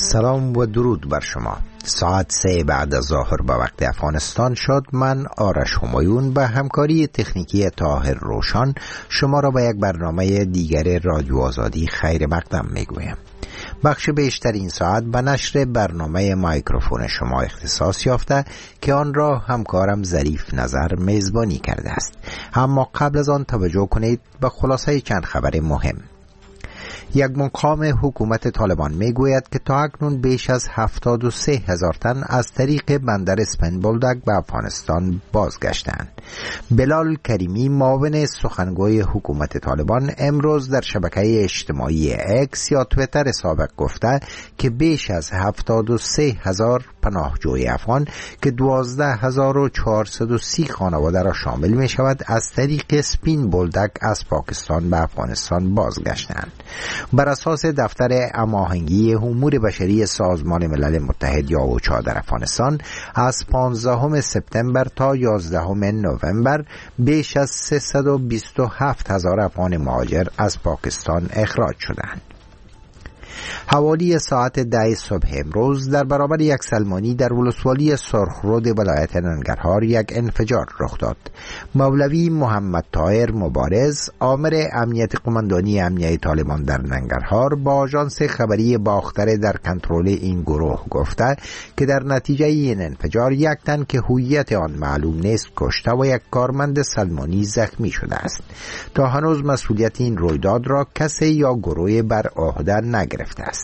سلام و درود بر شما. ساعت 3 بعد از ظهر به وقت افغانستان شد. من آرش همایون به همکاری تکنیکی طاهر روشن شما را به یک برنامه دیگر رادیو آزادی خیر مقدم میگویم. بخش بیشتر این ساعت به نشر برنامه مایکروفون شما اختصاص یافته که آن را همکارم ظریف نظر میزبانی کرده است. اما قبل از آن توجه کنید به خلاصه چند خبر مهم. یک مقام حکومت طالبان میگوید که تا اکنون بیش از 73,000 تن از طریق بندر اسپین بولدک به افغانستان بازگشتند. بلال کریمی معاون سخنگوی حکومت طالبان امروز در شبکه اجتماعی اکس یا تویتر سابق گفته که بیش از 73,000 پناهجوی افغان که 12,430 خانواده را شامل می شود از طریق اسپین بولدک از پاکستان به افغانستان بازگشتند. بر اساس دفتر هماهنگی امور بشری سازمان ملل متحد یا اوچا در افغانستان از 15 سپتامبر تا 11 نوامبر بیش از 327,000 افغان مهاجر از پاکستان اخراج شدند. حوالی ساعت 10 صبح امروز در برابر یک سلمانی در ولسوالی سرخرود ولایت ننگرهار یک انفجار رخ داد. مولوی محمد طاهر مبارز آمر امنیت قماندانی امنیه طالبان در ننگرهار با آژانس خبری باختر در کنترل این گروه گفته که در نتیجه این انفجار یک تن که هویت آن معلوم نیست کشته و یک کارمند سلمانی زخمی شده است. تا هنوز مسئولیت این رویداد را کسی یا گروه بر عهده نگرفته است.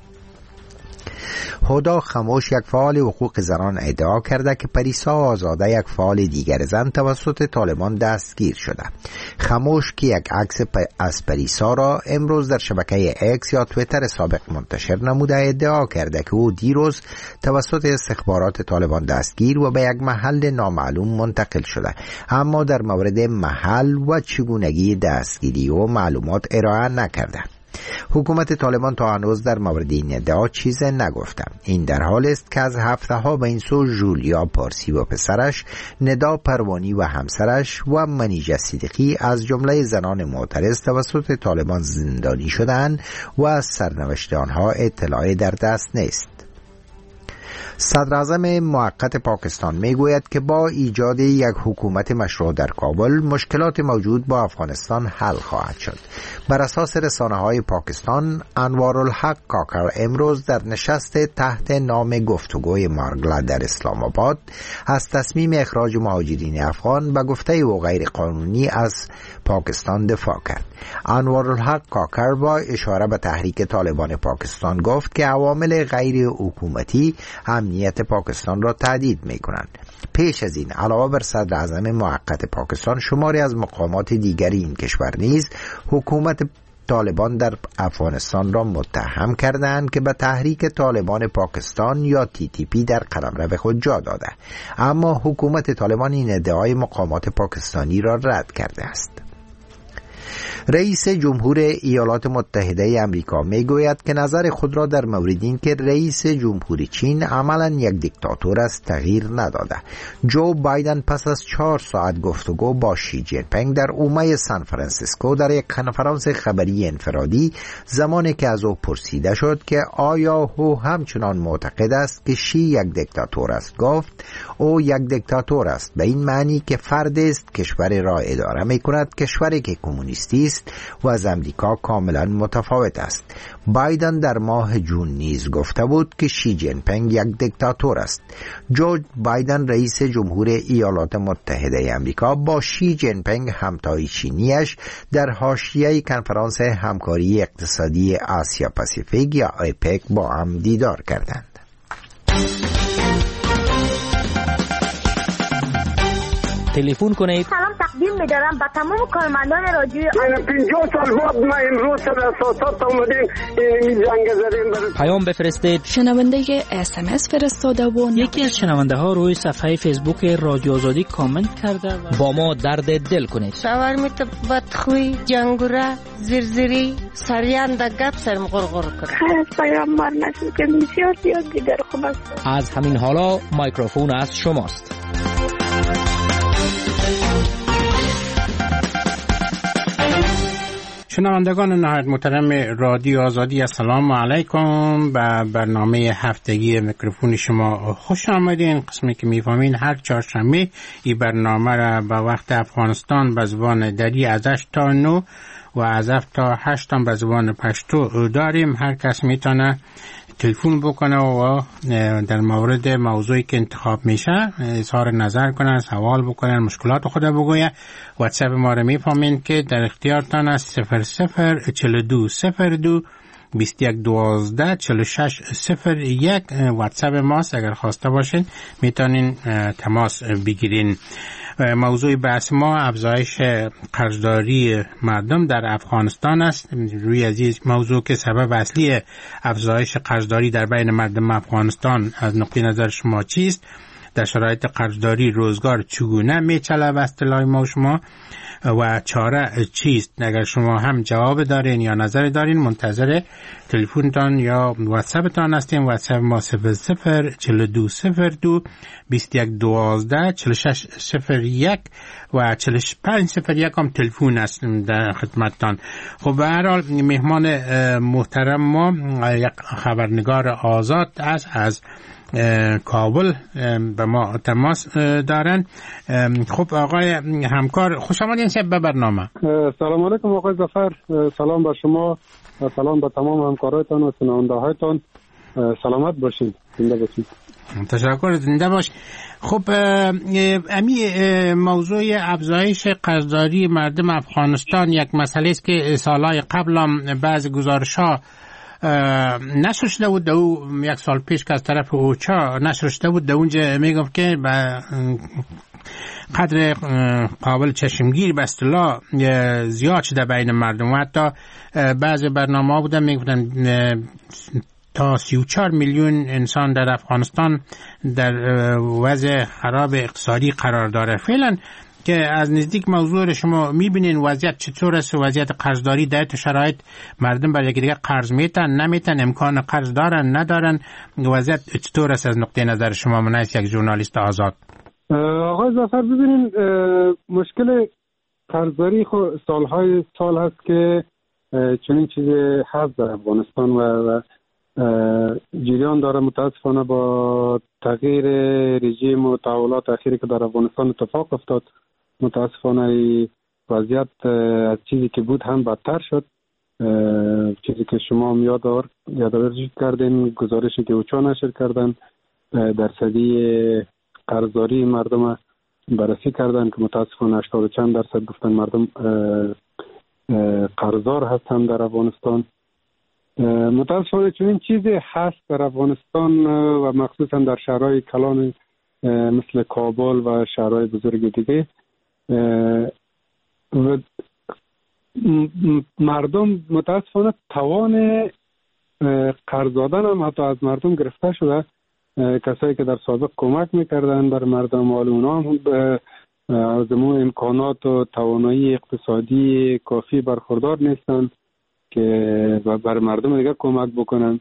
هدا خموش یک فعال حقوق زنان ادعا کرده که پریسا آزاده یک فعال دیگر زن توسط طالبان دستگیر شده. خموش که یک عکس از پریسا را امروز در شبکه اکس یا تویتر سابق منتشر نموده ادعا کرده که او دیروز توسط استخبارات طالبان دستگیر و به یک محل نامعلوم منتقل شده، اما در مورد محل و چگونگی دستگیری و معلومات ارائه نکرده. حکومت طالبان تا هنوز در مورد این ادعا چیز نگفته. این در حال است که از هفته ها به این سو جولیا پارسی و پسرش، ندا پروانی و همسرش و منیژه صدیقی از جمله زنان معترض توسط طالبان زندانی شدند و از سرنوشت آنها اطلاعی در دست نیست. صدر اعظم موقت پاکستان میگوید که با ایجاد یک حکومت مشروع در کابل مشکلات موجود با افغانستان حل خواهد شد. بر اساس رسانه‌های پاکستان، انوارالحق کاکر امروز در نشست تحت نام گفتگوی مارگلا در اسلام آباد از تصمیم اخراج مهاجرین افغان به گفته او غیر قانونی از پاکستان دفاع کرد. انوارالحق کاکر با اشاره به تحریک طالبان پاکستان گفت که عوامل غیر حکومتی امنیت پاکستان را تهدید می کنند. پیش از این علاوه بر صدر اعظم موقت پاکستان، شماری از مقامات دیگری این کشور نیز حکومت طالبان در افغانستان را متهم کردند که به تحریک طالبان پاکستان یا TTP در قلمرو خود جا داده، اما حکومت طالبان این ادعای مقامات پاکستانی را رد کرده است. رئیس جمهور ایالات متحده آمریکا میگوید که نظر خود را در مورد این که رئیس جمهور چین عملاً یک دیکتاتور است تغییر نداده. جو بایدن پس از 4 ساعت گفتگو با شی جین پینگ در اومه سان فرانسیسکو در یک کنفرانس خبری انفرادی، زمانی که از او پرسیده شد که آیا او همچنان معتقد است که شی یک دیکتاتور است، گفت او یک دیکتاتور است به این معنی که فردی است کشوری را اداره می‌کند، کشوری که کمونیستی است و از امریکا کاملا متفاوت است. بایدن در ماه جون نیز گفته بود که شی جین پینگ یک دیکتاتور است. جو بایدن رئیس جمهور ایالات متحده آمریکا با شی جین پینگ همتای چینیش در حاشیه کنفرانس همکاری اقتصادی آسیا پاسیفیک یا آیپک با هم دیدار کردند. تلفن کنید. سلام تقدیم می‌دارم به تمام کارمندان رادیو. 50 سال بعد ما امروز سر اساسات اومدیم این جنگ زدیم. پیام بفرستید. شنونده SMS فرستاده و یکی از شنونده ها روی صفحه فیسبوک رادیو آزادی کامنت کرده و با ما درد دل کنید. باور می‌ت بدخوی جنگوره زرزری سریان د گپ سرم غرغر کرد. از پیامبر نشد که بسیار زیاد دیگر خوب است. از همین حالا میکروفون از شماست. شنوندگان نهایت محترم رادیو آزادی، السلام علیکم. به برنامه هفتگی میکروفون شما خوش آمدین. قسمی که میفهمین هر چهارشنبه این برنامه را به وقت افغانستان به زبان دری از 8 تا 9 و از 7 تا 8 به زبان پشتو داریم. هر کس میتونه تلفن بکنه و در مورد موضوعی که انتخاب میشه اظهار نظر کنه، سوال بکنه، مشکلات خود بگویه. واتساپ ما رو میفهمین که در اختیارتان است 004202 2112 4601 واتساپ ماست. اگر خواسته باشین میتونین تماس بگیرین. موضوع بحث ما افزایش قرضداری مردم در افغانستان است. روی از موضوع که سبب اصلی افزایش قرضداری در بین مردم افغانستان از نقطه نظر شما چیست؟ در شرایط قرضداری روزگار چگونه میچله به اصطلاح ما شما و چاره چیست؟ اگر شما هم جواب دارین یا نظر دارین منتظر تلفنتان یا واتساپتان هستیم. واتساپ ما 004202 2112 4601 و 4501 هم تلفن است در خدمتتان. خب به هر حال مهمان محترم ما یک خبرنگار آزاد است از کابل به ما تماس دارن. خب آقای همکار خوش آمدین به برنامه. سلام علیکم آقای ظفر، سلام به شما و سلام به تمام همکارایتان و شنونده هایتان. سلامت باشین، زنده باشین. تشکر، زنده باش. خب امی موضوع افزایش قرضداری مردم افغانستان یک مسئله است که سالهای قبل هم بعض گزارش‌ها نشر شده بود. دو یک سال پیش که از طرف اوچا نشر شده بود، در اونجا میگفت که به قدر قابل چشمگیر به اصطلاح زیاد شده بین مردم و حتی بعضی برنامه‌ها بودن میگفتن تا 34 میلیون انسان در افغانستان در وضع خراب اقتصادی قرار داره. فعلا که از نزدیک موضوع رو شما میبینین وضعیت چطور است؟ وضعیت قرضداری در شرایط مردم برای یکی دیگه قرض میتن نمیتن، امکان قرض دارن ندارن، وضعیت چطور است از نقطه نظر شما من یک ژورنالیست آزاد؟ آقای ظفر ببینین مشکل قرضداری سال هست که چنین چیزی هست در افغانستان و جریان داره. متاسفانه با تغییر رژیم و تحولات اخیری که در افغانستان اتفاق افتاد متاسفانه وضعیت از چیزی که بود هم بدتر شد. چیزی که شما هم یادآوری کردین، گزارشی که اوچا نشر کردن درصدی قرضداری مردم بررسی کردن که متاسفانه 80 چند درصد گفتن مردم قرضدار هستن در افغانستان. متاسفانه چنین چیزی هست در افغانستان و مخصوصا در شهرهای کلان مثل کابل و شهرهای بزرگ دیگه. و مردم متاسفانه توان قرض دادن هم حتی از مردم گرفته شده. کسایی که در سابق کمک میکردن بر مردم، حال اونا هم از امکانات و توانایی اقتصادی کافی برخوردار نیستن که بر مردم دیگه کمک بکنن.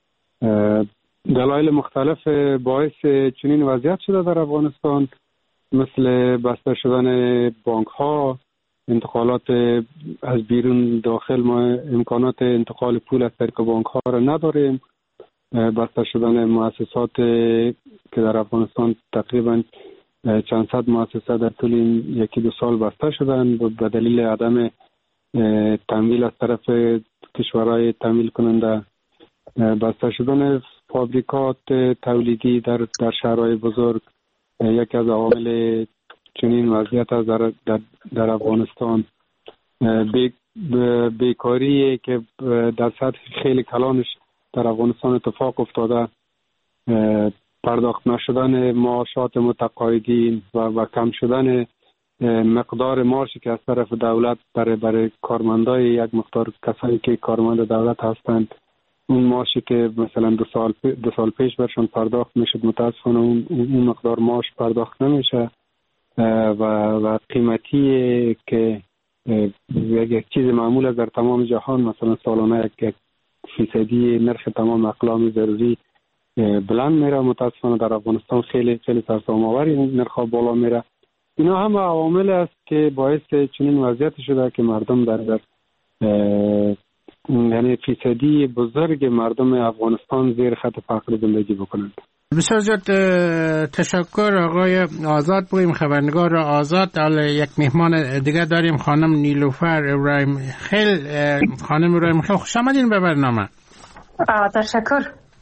دلایل مختلف باعث چنین وضعیت شده در افغانستان، مثل بسته شدن بانک ها، انتقالات از بیرون داخل. ما امکانات انتقال پول از طریق بانک ها را نداریم. بسته شدن مؤسسات که در افغانستان تقریبا چند صد مؤسسه در طول این 1-2 سال بسته شدن به دلیل عدم تمویل از طرف کشورهای تمویل کننده. بسته شدن فابریکات تولیدی در شهرهای بزرگ یکی از عوامل چنین وضعیت است در افغانستان. بیکاری که در سطح خیلی کلانش در افغانستان اتفاق افتاده، پرداخت نشدن معاشات متقاعدین و کم شدن مقدار معاشی که از طرف دولت برای کارمندای یک مقدار کسایی که کارمند دولت هستند، اون معاشی که مثلا 2 سال پیش برشون پرداخت میشد متاسفانه اون مقدار معاش پرداخت نمیشه و قیمتی که یک چیز معمول است در تمام جهان، مثلا سالانه 1% نرخ تمام اقلام ضروری بلند میره، متاسفانه در افغانستان خیلی خیلی سرسام‌آور نرخ بالا میره. اینا هم عوامل است که باعث چنین وضعیت شده که مردم در یعنی فیصدی بزرگ مردم افغانستان زیر خط فقر زندگی بکنند. بسیار زیاد تشکر آقای آزاد. بگیم خبرنگار آزاد. یک مهمان دیگه داریم، خانم نیلوفر ابراهیم خیل. خانم ابراهیم خیل، خوش آمدین به برنامه. تشکر.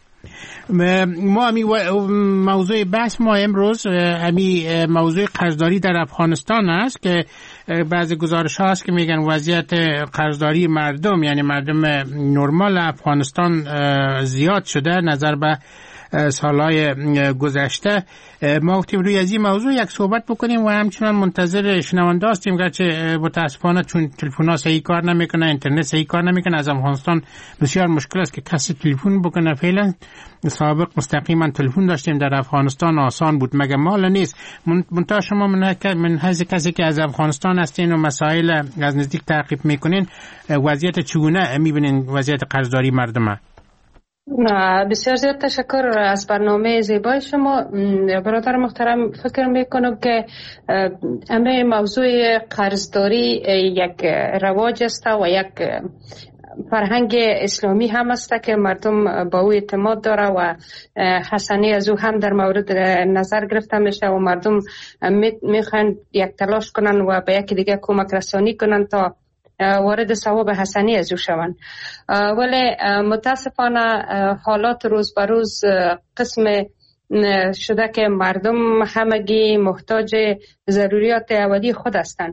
ما موضوع بحث ما امروز موضوع قرضداری در افغانستان است که بعضی گزارش ها هست که میگن وضعیت قرضداری مردم، یعنی مردم نرمال افغانستان زیاد شده نظر به سالهای گذشته. ما گفتیم روی از این موضوع یک صحبت بکنیم و همچنان منتظر شنونده هستیم، گرچه متاسفانه چون تلفن‌ها صحیح کار نمیکنه، اینترنت صحیح کار نمیکنه، از افغانستان بسیار مشکل است که کسی تلفن بکنه. فعلا سابق مستقیما تلفن داشتیم در افغانستان، آسان بود، مگه مال نیست. منتها شما من حیث کسی که از افغانستان هستین و مسائل از نزدیک تعقیب میکنین، وضعیت چگونه میبینین وضعیت قرضداری مردم؟ بسیار زیاد تشکر از برنامه زیبای شما. برادر محترم، فکر میکنم که همه موضوع قرضداری یک رواج است و یک فرهنگ اسلامی هم است که مردم با او اعتماد داره و حسنی از او هم در مورد نظر گرفته میشه و مردم میخوان یک تلاش کنن و به یکی دیگه کمک رسانی کنن تا وارد ثواب حسنی از او شوند. ولی متاسفانه حالات روز به روز قسم شده که مردم همگی محتاج ضروریات اولیه خود هستند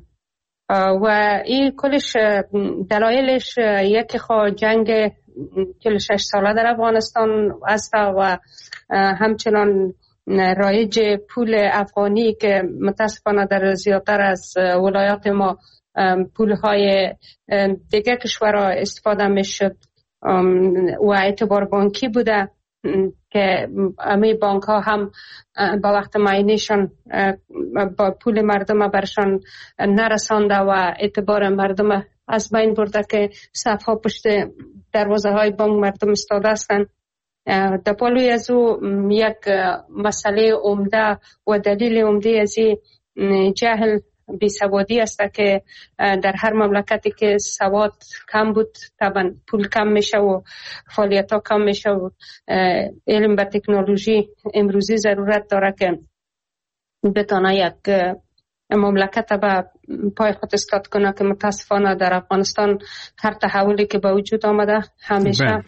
و این کلش دلایلش یکی جنگ 46 ساله در افغانستان است و همچنان رایج پول افغانی که متاسفانه در زیادتر از ولایات ما پولهای دیگر کشورها استفاده می شد و اعتبار بانکی بوده که همه بانک ها هم با وقت معینشان با پول مردم برشان نرسانده و اعتبار مردم از بین برده که صفها پشت دروازه های بانک مردم استاده هستند. در پالوی از او یک مسئله عمده و دلیل عمده از جهل بیسوادی است که در هر مملکتی که سواد کم بود طبعا پول کم میشه و فعالیت ها کم میشه و علم و تکنولوژی امروزی ضرورت داره که بتونه یک مملکت به پای خود استاد کنه که متاسفانه در افغانستان هر تحولی که به وجود آمده همیشه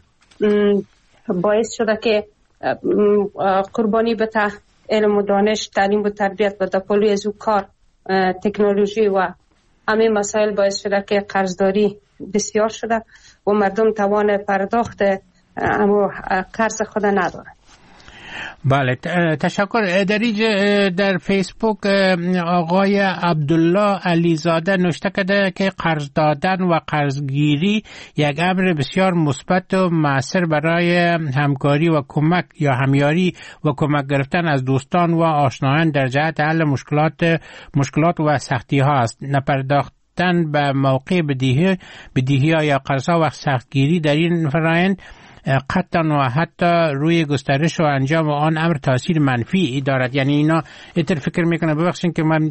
باعث شده که قربانی به علم و دانش، تعلیم و تربیت و دپالوی از او کار تکنولوژی و همه مسائل باعث شده که قرضداری بسیار شده و مردم توان پرداخت اما قرض خود نداره. بله، تشکر. در فیسبوک آقای عبدالله علیزاده نوشته کرده که قرض دادن و قرضگیری یک امر بسیار مثبت و مؤثر برای همکاری و کمک یا همیاری و کمک گرفتن از دوستان و آشنایان در جهت حل مشکلات و سختی ها است. نپرداختن به موقع بدهی ها یا قرض ها و سختگیری در این فرآیند قطعا و حتی روی گسترش و انجام آن امر تاثیر منفی دارد. یعنی اینا اتر فکر میکنه، ببخشید که من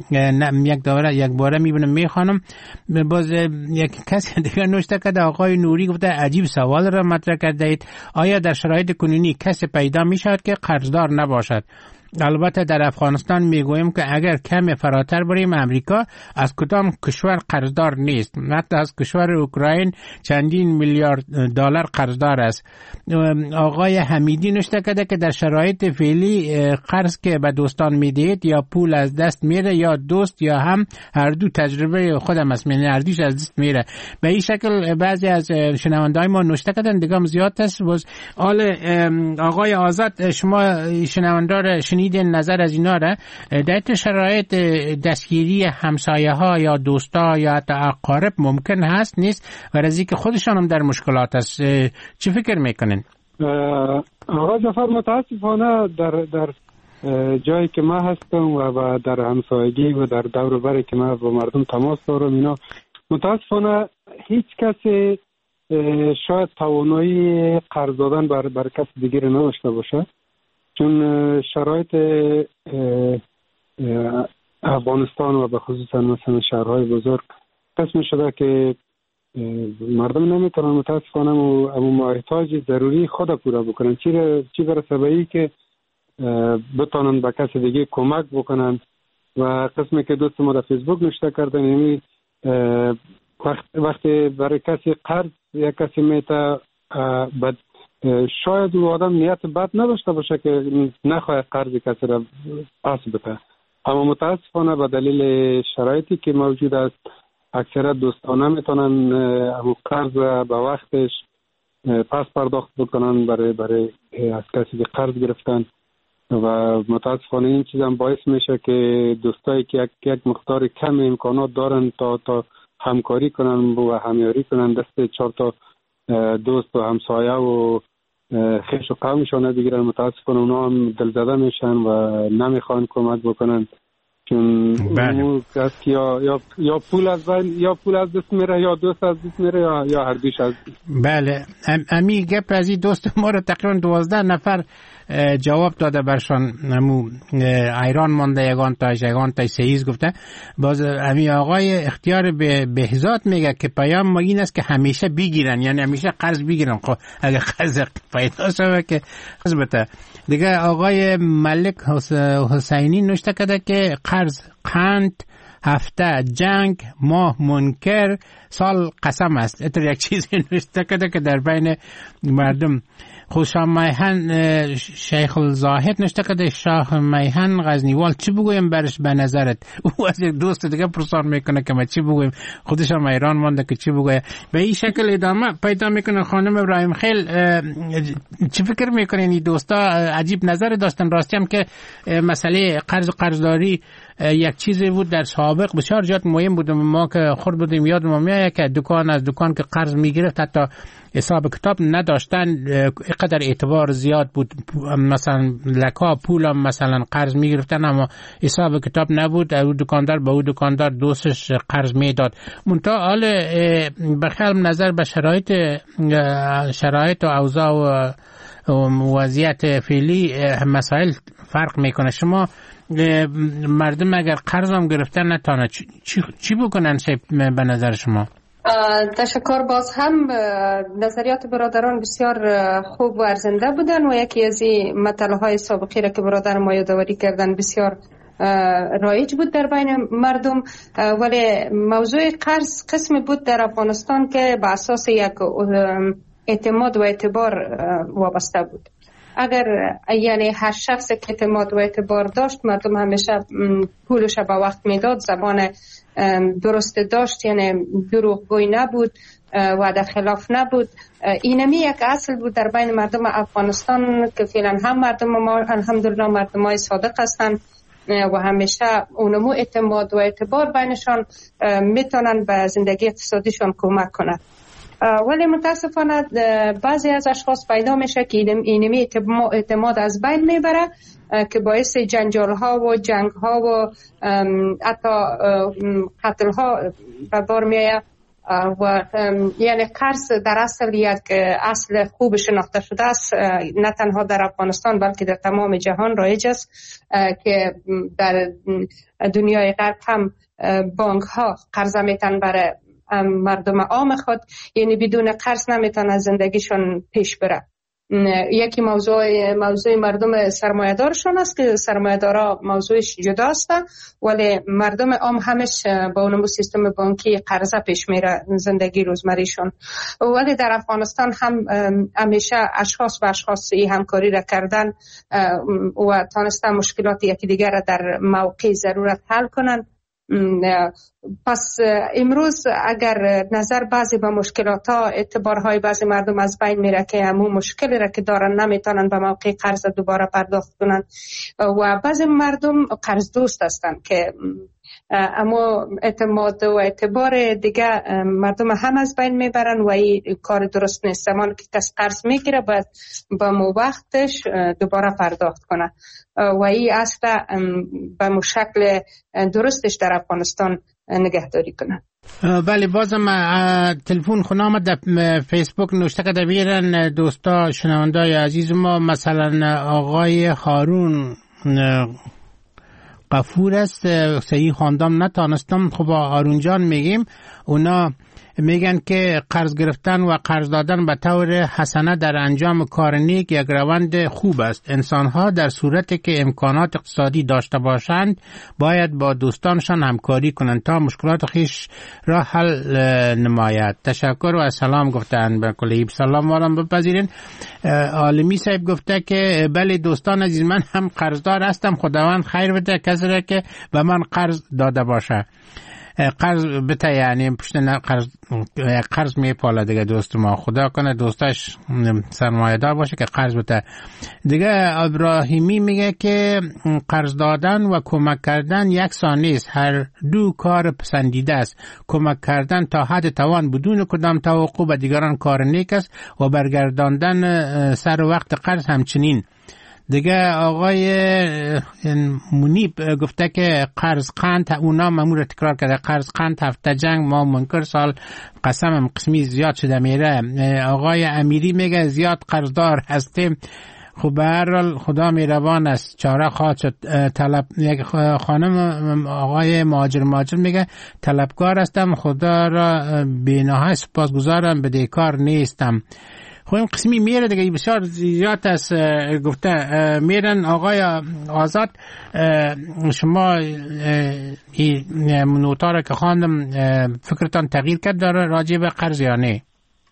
یک باره میبینم میخوانم، باز یک کسی دیگه نوشته کرده، آقای نوری گفته عجیب سوال را مطرح کردید، آیا در شرایط کنونی کسی پیدا میشود که قرضدار نباشد؟ البته در افغانستان میگویم که اگر کم فراتر بریم امریکا از کدام کشور قرضدار نیست، حتی از کشور اوکراین چندین میلیارد دلار قرضدار است. آقای حمیدی نوشته کرده که در شرایط فعلی قرض که به دوستان میدهید یا پول از دست میره یا دوست یا هم هر دو تجربه خودم است، یعنی هر دوش از دست میره. به این شکل بعضی از شنونده‌های ما نوشته کردن، دیگه هم زیاد است. آقای آزاد، شما شنوندار شنیدین نظر از اینا را؟ در شرایط دستگیری همسایه ها یا دوستا یا حتی اقارب ممکن هست نیست و رزی که خودشان هم در مشکلات است، چی فکر میکنین؟ آقا جعفر، متاسفانه در جایی که ما هستم و در همسایگی و در دور و بری که ما با مردم تماس دارم، اینا متاسفانه هیچ کسی شاید توانایی قرض دادن بر کس دیگری نداشته باشه، چون شرایط افغانستان و به خصوص مثلا شهرهای بزرگ قسم شده که مردم نمیتونن متاسفانه اما احتیاج ضروری خود پورا بکنن. چی برسه به این که بتونن به کسی دیگه کمک بکنن. و قسمی که دوست ما در فیسبوک نوشته کردن یعنی وقتی برای کسی قرض یا کسی میته شاید او آدم نیت بد نداشته باشه که نخواهد قرض کسی را پس بده، اما متاسفانه به دلیل شرایطی که موجود است اکثر دوستان نمیتونن قرض به وقتش پس پرداخت بکنن برای از کسی که قرض گرفتن و متاسفانه این چیز هم باعث میشه که دوستایی که یک مقدار کم امکانات دارن تا همکاری کنن و همیاری کنن دست 4 تا دوست و همسایه و خیش و قومشان بگیرن، متاسفانه اونا هم دلزده میشن و نمیخوان کمک بکنن چون یا پول از دست میره یا دوست از دست میره یا هر دوش از دست. بله امی گپ از این دوست ما رو تقریبا 12 نفر جواب داده برشان نمو ایران مانده یگان تا سیز گفته. باز امی آقای اختیار به بهزاد میگه که پیام ما این است که همیشه بگیرن، یعنی همیشه قرض بگیرن. خب اگه قرض پیدا شده که قرض بده دیگه. آقای ملک حسینی نوشته کرده که قرض قند هفته جنگ ماه منکر سال قسم است. اتر یک چیزی نوشته کرده که در بین مردم خوشا میهن شیخ الزاهد نوشته کرده شاه میهن غزنیوال چی بگویم برش به نظرت؟ او از یک دوست دیگه پرسان میکنه که ما چی بگویم، خودش هم ایران مانده که چی بگویم. به این شکل ادامه پیدا میکنه. خانم ابراهیم خیل چی فکر میکنین این دوستا؟ عجیب نظر داشتن راستی هم که مسئله قرضداری یک چیزی بود در سابق بسیار زیاد مهم بود. ما که خود بودیم یادم میاد که دکان از دکان که قرض میگرفت حتی حساب کتاب نداشتن، اینقدر اعتبار زیاد بود. مثلا لکا پول هم مثلا قرض میگرفتن اما حساب کتاب نبود، او دکاندار به او دکاندار دوستش قرض میداد. منتها حال بخیر نظر به شرایط و اوضاع و وضعیت فعلی مسائل فرق میکنه. شما مردم اگر قرض هم گرفتن نتانه چی بکنن به نظر شما؟ تشکر. باز هم نظریات برادران بسیار خوب و ارزنده بودن و یکی از این مطلب‌های سابقی را که برادر ما یادآوری کردن بسیار رایج بود در بین مردم. ولی موضوع قرض قسمی بود در افغانستان که به اساس یک اعتماد و اعتبار وابسته بود. اگر یعنی هر شخص که اعتماد و اعتبار داشت مردم همیشه پولش به وقت میداد، زبان درست داشت، یعنی دروغگوی نبود، وعده خلاف نبود. اینمی یک اصل بود در بین مردم افغانستان که فعلا هم مردم ما الحمدلله مردمای صادق هستند و همیشه اونمو اعتماد و اعتبار بینشان میتونن به زندگی اقتصادیشان کمک کنند. ولی متاسفانه بعضی از اشخاص پیدا میشه که اینمی اعتماد از بین میبره که باعث جنجال ها و جنگ ها و حتی قتل ها به بار میآید و یعنی قرض در اصل یک اصل خوب شناخته شده است، نه تنها در افغانستان بلکه در تمام جهان رایج است که در دنیای غرب هم بانک ها قرض میتن برای مردم عام خود، یعنی بدون قرض نمیتونه زندگیشون پیش بره. یکی موضوع مردم سرمایه‌دارشون است که سرمایه‌دارا موضوعش جدا است ولی مردم عام همش با اون سیستم بانکی قرضه پیش میره زندگی روزمریشون. ولی در افغانستان هم همیشه اشخاص با اشخاص همکاری را کردن و تانستن مشکلات یکی دیگر را در موقع ضرورت حل کنن. پس امروز اگر نظر بعضی به مشکلات ها اعتبارهای بعضی مردم از بین میره که همون مشکلی را که دارن نمیتونن به موقع قرض دوباره پرداخت کنن و بعضی مردم قرض دوست هستن که اما اعتماد و اعتبار دیگه مردم هم از بین میبرن و این کار درست نیست. زمان که کس قرض میگیره باید با وقتش دوباره پرداخت کنه و این اصلا به شکل درستش در افغانستان نگهداری کنه. بله بازم تلفن خونه آمد در فیسبوک نوشته که بیرن دوستا شنوندای عزیز ما، مثلا آقای هارون قفور است، صحیح خواندم نتانستم. خب هارون جان میگیم اونا میگن که قرض گرفتن و قرض دادن به طور حسنه در انجام کار نیک یک روند خوب است. انسان‌ها در صورتی که امکانات اقتصادی داشته باشند باید با دوستانشان همکاری کنند تا مشکلات خیش را حل نماید. تشکر و سلام گفتن به کلیب. سلام عالم بپذیرین. عالمی صاحب گفته که بله دوستان عزیز، من هم قرضدار هستم، خداوند خیر بده کسی را که به من قرض داده باشه. قرض بته یعنی پشت قرض میپاله دیگه. دوست ما خدا کنه دوستش سرمایه دار باشه که قرض بته دیگه. ابراهیمی میگه که قرض دادن و کمک کردن یکسان نیست، هر دو کار پسندیده است. کمک کردن تا حد توان بدون کدام توقع به دیگران کار نیک است و برگرداندن سر وقت قرض همچنین. دیگه آقای منیب گفته که قرض قند، اونا مامور تکرار کرده قرض قند هفته جنگ ما منکر سال قسمم قسمی زیاد شده میره. آقای امیری میگه زیاد قرضدار هستیم. خب به هر حال خدا مهربان است، چاره خواهد شد. یک خانم آقای مهاجر میگه طلبکار هستم، خدا را بی‌نهایت سپاسگزارم، بدهکار نیستم. خب این قسمی میره دیگه، بسیار زیاد است گفته میرن. آقای آزاد شما این نوتا را که خواندم فکرتان تغییر کرد داره راجع به قرض یا نه؟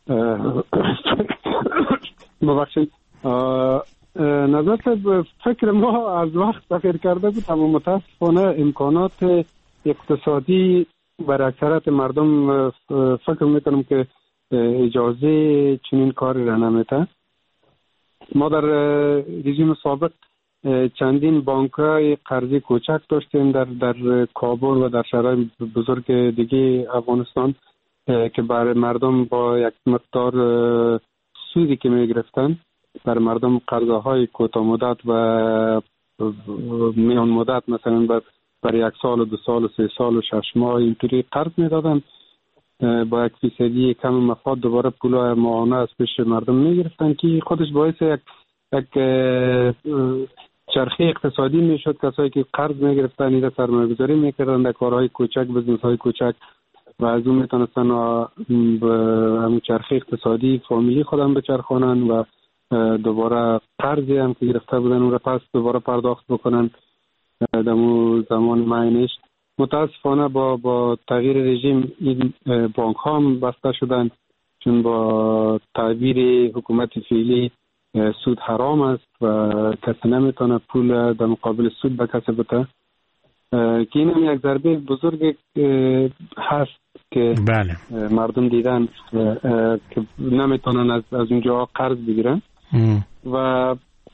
ببخشید نظر فکر ما از وقت تغییر کرده بود، اما متاسفانه امکانات اقتصادی برای اکثریت مردم فکر میکنم که اجازه چنین کاری را نمیده. ما در رژیم سابق چندین بانک‌های قرضی کوچک داشتیم در کابل و در شهرهای بزرگ دیگه افغانستان که برای مردم با یک مقدار سودی که میگرفتن برای مردم قرضهای کوتاه مدت و میان مدت مثلا برای 1 سال و 2 سال و 3 سال و 6 ماه اینطوری قرض میدادن با 1% کم مفاد دوباره پولای ماهانه از پیش مردم میگرفتن که خودش باعث یک چرخه اقتصادی میشد. کسایی که قرض میگرفتن اینا سرمایه گذاری میکردن در کارهای کوچک، بزنس های کوچک و از اون میتونستن به همون چرخه اقتصادی فامیلی خودم بچرخونن و دوباره قرضی هم که گرفته بودن اون را پس دوباره پرداخت بکنن در زمان معینش. متاسفانه با تغییر رژیم این بانک ها هم بسته شدن، چون با تعبیر حکومت فعلی سود حرام است و کسی نمیتونه پول در مقابل سود به کسی بده که این هم یک ضربه بزرگ هست که بله. مردم دیدن که نمیتونن از اونجا قرض بگیرن و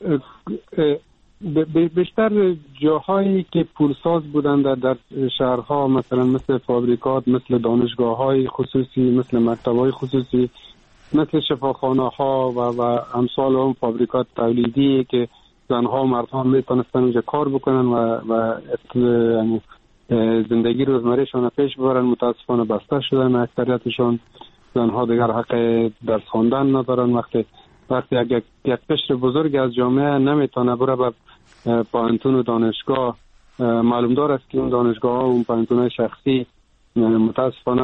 بیشتر جاهایی که پولساز بودن در شهرها مثلا مثل فابریکات، مثل دانشگاه های خصوصی، مثل مکتب های خصوصی، مثل شفاخانه ها و امثال هم فابریکات تولیدی که زنها و مردها میتونستن اونجا کار بکنن و زندگی روزمرهشان پیش ببرن، متاسفانه بسته شدن. اکثریتشان زنها دیگر حق درس خواندن ندارن. وقتی یک قشر بزرگ از جامعه نمیتونه بره به پانتون و دانشگاه، معلوم دار است که اون دانشگاه ها و اون پانتون های شخصی متاسفانه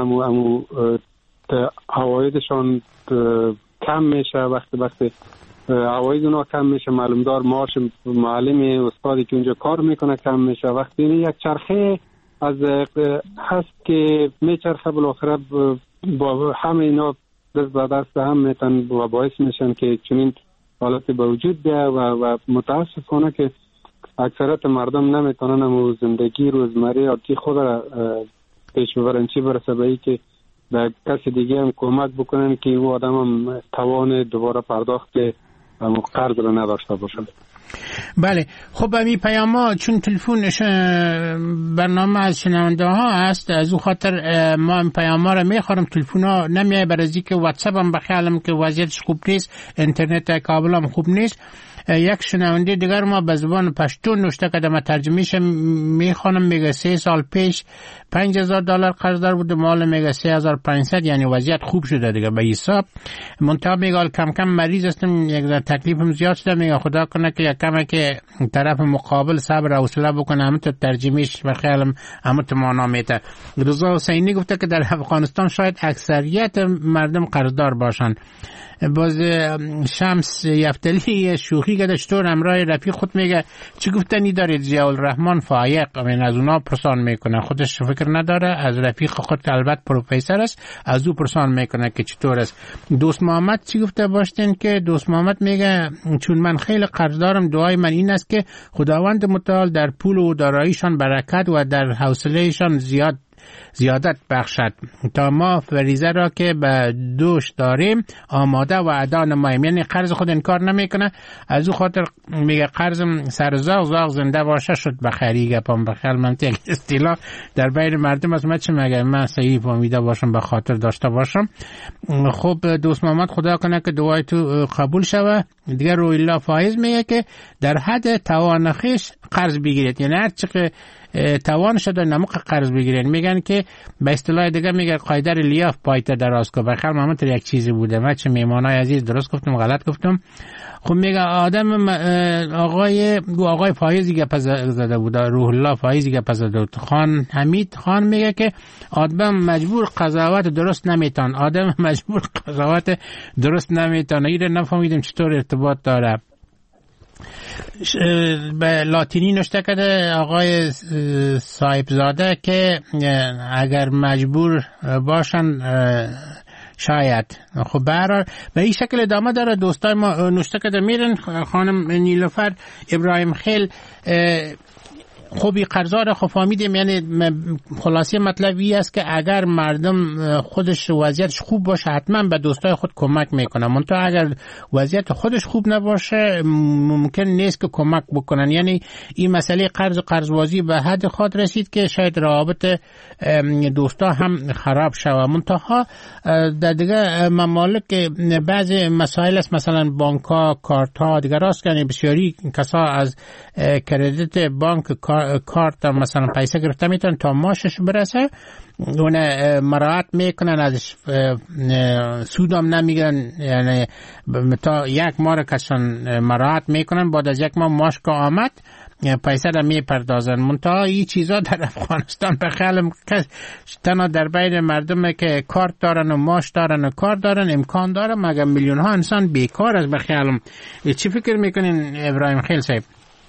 عوایدشان کم میشه. وقتی عواید اونا کم میشه، معلوم دار معاش معلم استادی که اونجا کار میکنه کم میشه. وقتی یک چرخه از هست که میچرخه بالاخره با همه اینا دست به دست هم میتن و باعث میشن که چنین حالتی به وجود بیاید و متاسفانه که اکثریت مردم نمیتونن و زندگی روزمره عادی خود را پیش ببرن، چی برسه به این که به کسی دیگه هم کمک بکنن که او آدم هم توان دوباره پرداخت قرض را نداشته باشد. بله خب همین پیام ها چون تلفن برنامه از شنونده ها هست، از او خاطر ما این پیام ها را میخورم. تلفن ها نمیای برای که واتساپ هم بخیالم که وضعیتش خوب نیست، اینترنت کابل هم خوب نیست. یک شنونده دیگر ما به زبان پشتون نوشته که ما ترجمهش میخوانم، میگه 3 سال پیش $5,000 قرضدار بود، مال میگه 3,500. یعنی وضعیت خوب شده دیگه به حساب. منتها میگه کم کم مریض هستم، یک ذره تکلیفم زیاد شده. میگه خدا کنه که یک کمه که طرف مقابل صبر و حوصله بکنه، همون تو ترجمهش به خیالم همون تو معنا میته. رضا حسینی گفته که در افغانستان شاید اکثریت مردم قرضدار باشن. باز شمس یفتلی شوخی که داشتور همراه رفیق خود میگه چی گفتنی دارید؟ ضیاء الرحمن فایق از اونا پرسان میکنه، خودش فکر نداره. از رفیق خود البته پروفسور است، از او پرسان میکنه که چطور است. دوست محمد چی گفته باشتین؟ که دوست محمد میگه چون من خیلی قرض دارم، دعای من این است که خداوند متعال در پول و داراییشان برکت و در حوصلهشان زیادت بخشد تا ما فریضه را که به دوش داریم آماده و ادا نماییم. یعنی قرض خود انکار نمیکنه، از او خاطر میگه قرضم سرزاق زاق زنده باشه شد بخری. گپام بخیر منطق اصطلاح در بین مردم از من چه مگه من صحیح فهمیده باشم به خاطر داشته باشم. خب دوست محمد خدا کنه که دعای تو قبول شوه. دیگه روی الله فایز میگه که در حد توان خویش قرض بگیرید، یعنی هر چقدر توان شده نموقع قرض بگیرین. میگن که به اصطلاح دیگه میگه قاعده لیاف پایت دراز کو. بخیر محمد یک چیزی بوده، من چه میمانای عزیز درست گفتم غلط گفتم؟ خب میگه آدم آقای فایزی که پس زده بوده، روح الله فایزی که پس زده بود. خان حمید خان میگه که آدم مجبور قضاوت درست نمیتون، آدم مجبور قضاوت درست نمیتونه. اینو نفهمیدم چطور ارتباط داره. به لاتینی نوشته کرده آقای صاحبزاده که اگر مجبور باشن شاید. خب برحال به این شکل ادامه داره. دوستای ما نوشته کرده میرن. خانم نیلوفر ابراهیم خیل خوبی قرضار خب فهمیدیم. یعنی خلاصه مطلبی است که اگر مردم خودش وضعیتش خوب باشه حتما به دوستای خود کمک میکنن، منتها اگر وضعیت خودش خوب نباشه ممکن نیست که کمک بکنن. یعنی این مسئله قرضبازی به حد خود رسید که شاید روابط دوستا هم خراب شود. منتها در دیگه ممالک بعض مسائل است، مثلا بانک ها، کارت ها دیگه راست کنه بسیاری کسا از کردیت بانک کارت مثلا پیسه گرفته میتونن تا ماشش برسه، اون مراعات میکنن، ازش سودم نمیگیرن. یعنی تا یک ماه کسان مراعات میکنن، بعد از یک ماه ماش که آمد پیسه را میپردازن. منتها این چیزا در افغانستان به خیال تنها در بین مردم که کارت دارن و ماش دارن و کار دارن امکان داره، مگر میلیون ها انسان بیکار است. به خیالم چی فکر میکنین ابراهیم خیل صاحب؟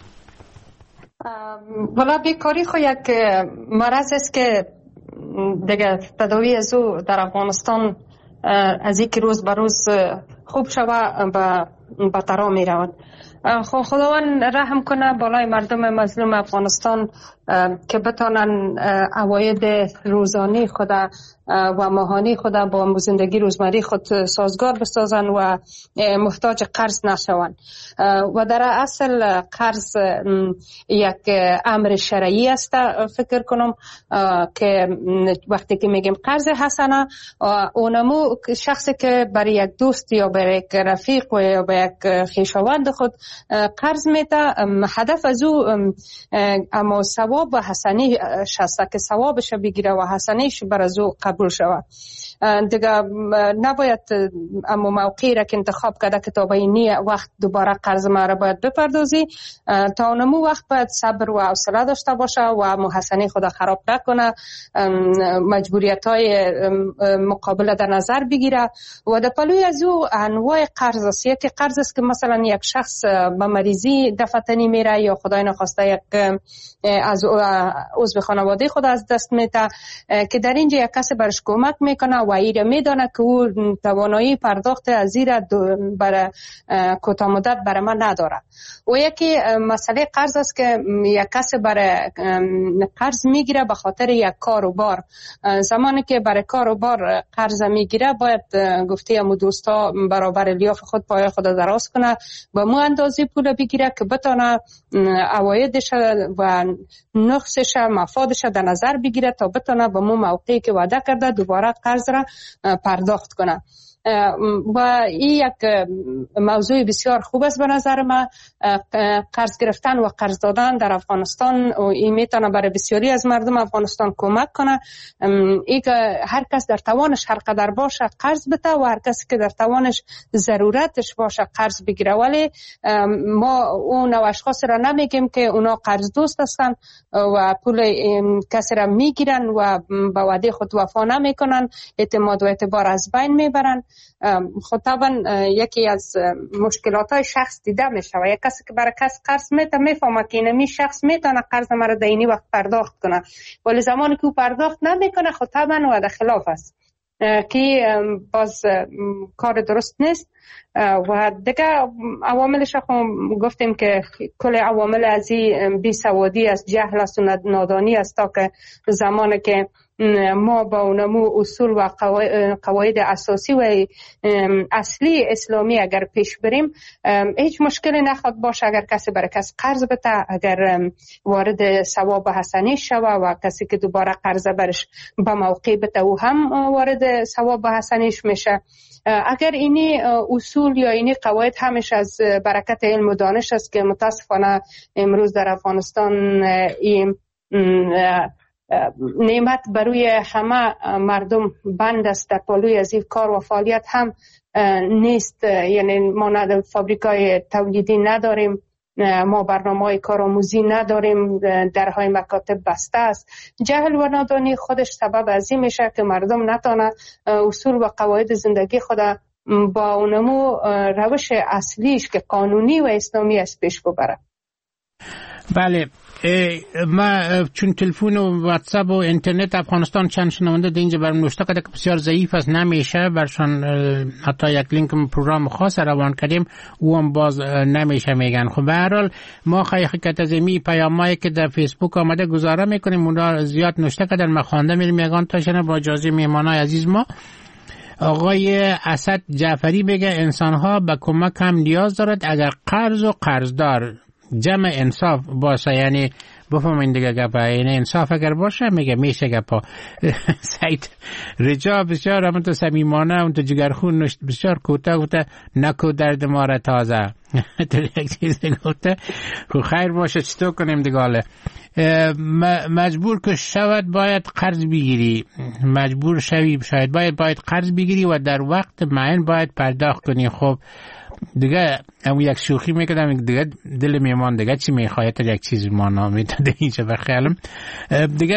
والا بیکاری خو یک مرض است که دیگه تداوی از او در افغانستان از یک روز به روز خوب شوه و بدتر می رود. خداوند رحم کنه بالای مردم مظلوم افغانستان که بتانن عواید روزانه خود و ماهانه خود با زندگی روزمره خود سازگار بسازن و محتاج قرض نشوند. و در اصل قرض یک امر شرعی است. فکر کنم که وقتی که میگیم قرض حسنه، اونمو شخصی که برای یک دوست یا برای یک رفیق یا برای یک خویشاوند خود قرض میده، هدف از او اما ثواب و حسنه شسته که ثوابش بگیره و حسنهش بر از او قبول شود. دیگه نباید اما موقعی را که انتخاب کرده که تا به این وقت دوباره قرض ما را باید بپردازی، تا اونمو وقت باید صبر و حوصله داشته باشه و محسنه خود خراب نکنه، مجبوریت های مقابله در نظر بگیره. و در پلوی از او انواع قرض است. یکی قرض است که مثلا یک شخص به مریضی دفتنی میره یا خدای نخواسته یک از عضو خانواده خود از دست میده، که در اینجا یک کسی برش کمک میکنه و ایره میدانه که او توانایی پرداخت از ایره برای کوتاه مدت برای من نداره. و یکی مسئله قرض است که یک کسی برای قرض میگیره به خاطر یک کار و بار. زمانی که برای کار و بار قرض میگیره باید گفته امو دوستا برابر لیاف خود پای خود دراز کنه، به مو اندازه پول بگیره که بتانه عوایدش و نقصش مفادش در نظر بگیره تا بتانه به مو موقعی که وعده کرده دوباره قرض را پرداخت کنه. و این یک موضوع بسیار خوب است به نظر من. قرض گرفتن و قرض دادن در افغانستان این میتونه برای بسیاری از مردم افغانستان کمک کنه. این که هر کس در توانش هر قدر باشه قرض بده و هر کسی که در توانش ضرورتش باشه قرض بگیره، ولی ما اون نوع اشخاص را نمیگیم که اونا قرض دوست هستن و پول کسی را میگیرن و به وعده خود وفا نمیکنن، اعتماد و اعتبار از بین میبرن. خب طبعا یکی از مشکلات های شخص دیده میشه و یک کسی که برای کس قرض میده میفهمه که اینمی شخص میتونه قرض مرا در اینی وقت پرداخت کنه، ولی زمانی که او پرداخت نمیکنه خب طبعا و در خلاف است که باز کار درست نیست. و دیگه عواملش هم گفتیم که کل عوامل از این بیسوادی است، جهل است و نادانی است، تا که زمانی که ما با اونمو اصول و قواعد اساسی و اصلی اسلامی اگر پیش بریم هیچ مشکلی نخواد باشه اگر کسی برای کس قرض بده، اگر وارد ثواب حسنی شوه و کسی که دوباره قرض برش به موقع بده او هم وارد ثواب حسنیش میشه. اگر اینی اصول یا اینی قواعد همش از برکت علم و دانش است که متاسفانه امروز در افغانستان این نعمت بروی همه مردم بند است، در پالوی از این کار و فعالیت هم نیست. یعنی ما فابریکای تولیدی نداریم، ما برنامه‌های کارآموزی نداریم، درهای مکاتب بسته است. جهل و نادانی خودش سبب از این میشه که مردم نتونه اصول و قواعد زندگی خود با اونمو روش اصلیش که قانونی و اسلامی است پیش ببره. بله، ما چون تلفن و واتساپ و اینترنت افغانستان چند شنونده در اینجا برام نوشته کرده که بسیار ضعیف است، نمیشه برشان حتی یک لینک پروگرام خاص روان کردیم او هم باز نمیشه میگن. خب به هر حال ما حقیقت از می پیامایی که در فیسبوک آمده گزاره میکنیم، اونا زیاد نوشته کردن، ما خوانده میریم یگان تاشنه با اجازه میهمانای عزیز ما. آقای اسد جعفری میگه انسان‌ها به کمک هم نیاز دارد اگر قرض و قرضدار جمع انصاف باشه. یعنی بفهمین دیگه گپا، یعنی انصاف اگر باشه میگه میشه گپا. سعید رجا بسیار همون تو صمیمانه، اون تو جگرخون بسیار کوتاه گفته نکو درد ما را تازه. تو یک چیز گفته خیر باشه چطور کنیم دیگه. مجبور که شود باید قرض بگیری، مجبور شوی شاید باید قرض بگیری و در وقت معین باید پرداخت کنی. خب دیگه همون یک شوخی میکردم دیگه دل میمان دیگه چی میخواید یک چیز مانا میداده اینجا بخیالم دیگه.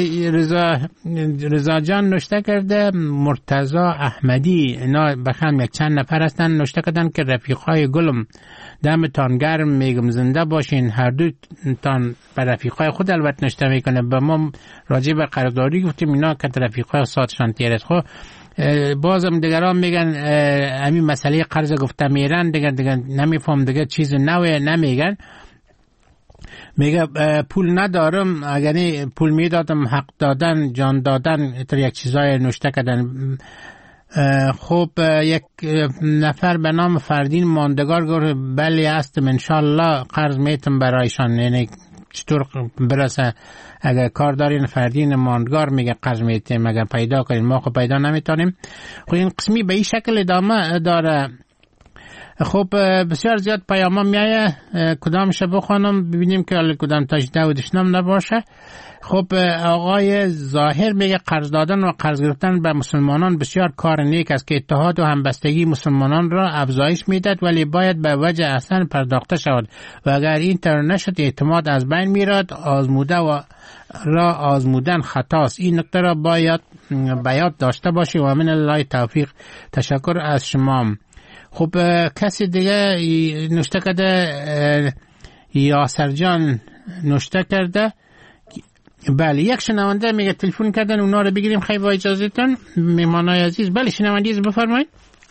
رضا جان نوشته کرده، مرتضی احمدی، اینا بخم یک چند نفر هستن نوشته کردن که رفیقای گلم دمتان گرم، میگم زنده باشین هر دو تان. به رفیقای خود البته نوشته میکنه، به ما راجع به قراردادی گفتیم اینا که رفیقای ساتشان تیرت. خب بازم دیگران میگن همین مسئله قرض گفته میرن دیگه نمیفهم دیگه چیز نوه نمیگن. میگه پول ندارم، اگر پول میدادم حق دادن جان دادن اتر یک چیزای نوشته کردن. خب یک نفر به نام فردین ماندگار گفت بله هستم انشالله قرض میتم برایشان. یعنی چطور برسه اگر کار دارین فردین ماندگار میگه قرض میتیم اگر پیدا کنین، ما خب پیدا نمیتونیم. خب این قسمی به این شکل ادامه داره. خب بسیار زیاد پیاما میایه، کدامش بخوانم ببینیم که کدام تاجده و دشنم نباشه. خب آقای ظاهر میگه قرض دادن و قرض گرفتن به مسلمانان بسیار کار نیک است که اتحاد و همبستگی مسلمانان را افزایش میدهد، ولی باید به وجه اصلا پرداخته شود و اگر این طور نشد اعتماد از بین میرد. آزموده و را آزمودن خطاست. این نکته را باید بیاد داشته باشی و من الله توفیق. تشکر از شما. خب کسی دیگه نوشته کرده، یاسر جان نوشته کرده. بله یک شنونده میگه تلفن کردن اونا رو بگیریم خیلی با اجازهتون میمانای عزیز. بله شنونده عزیز بفرمایید.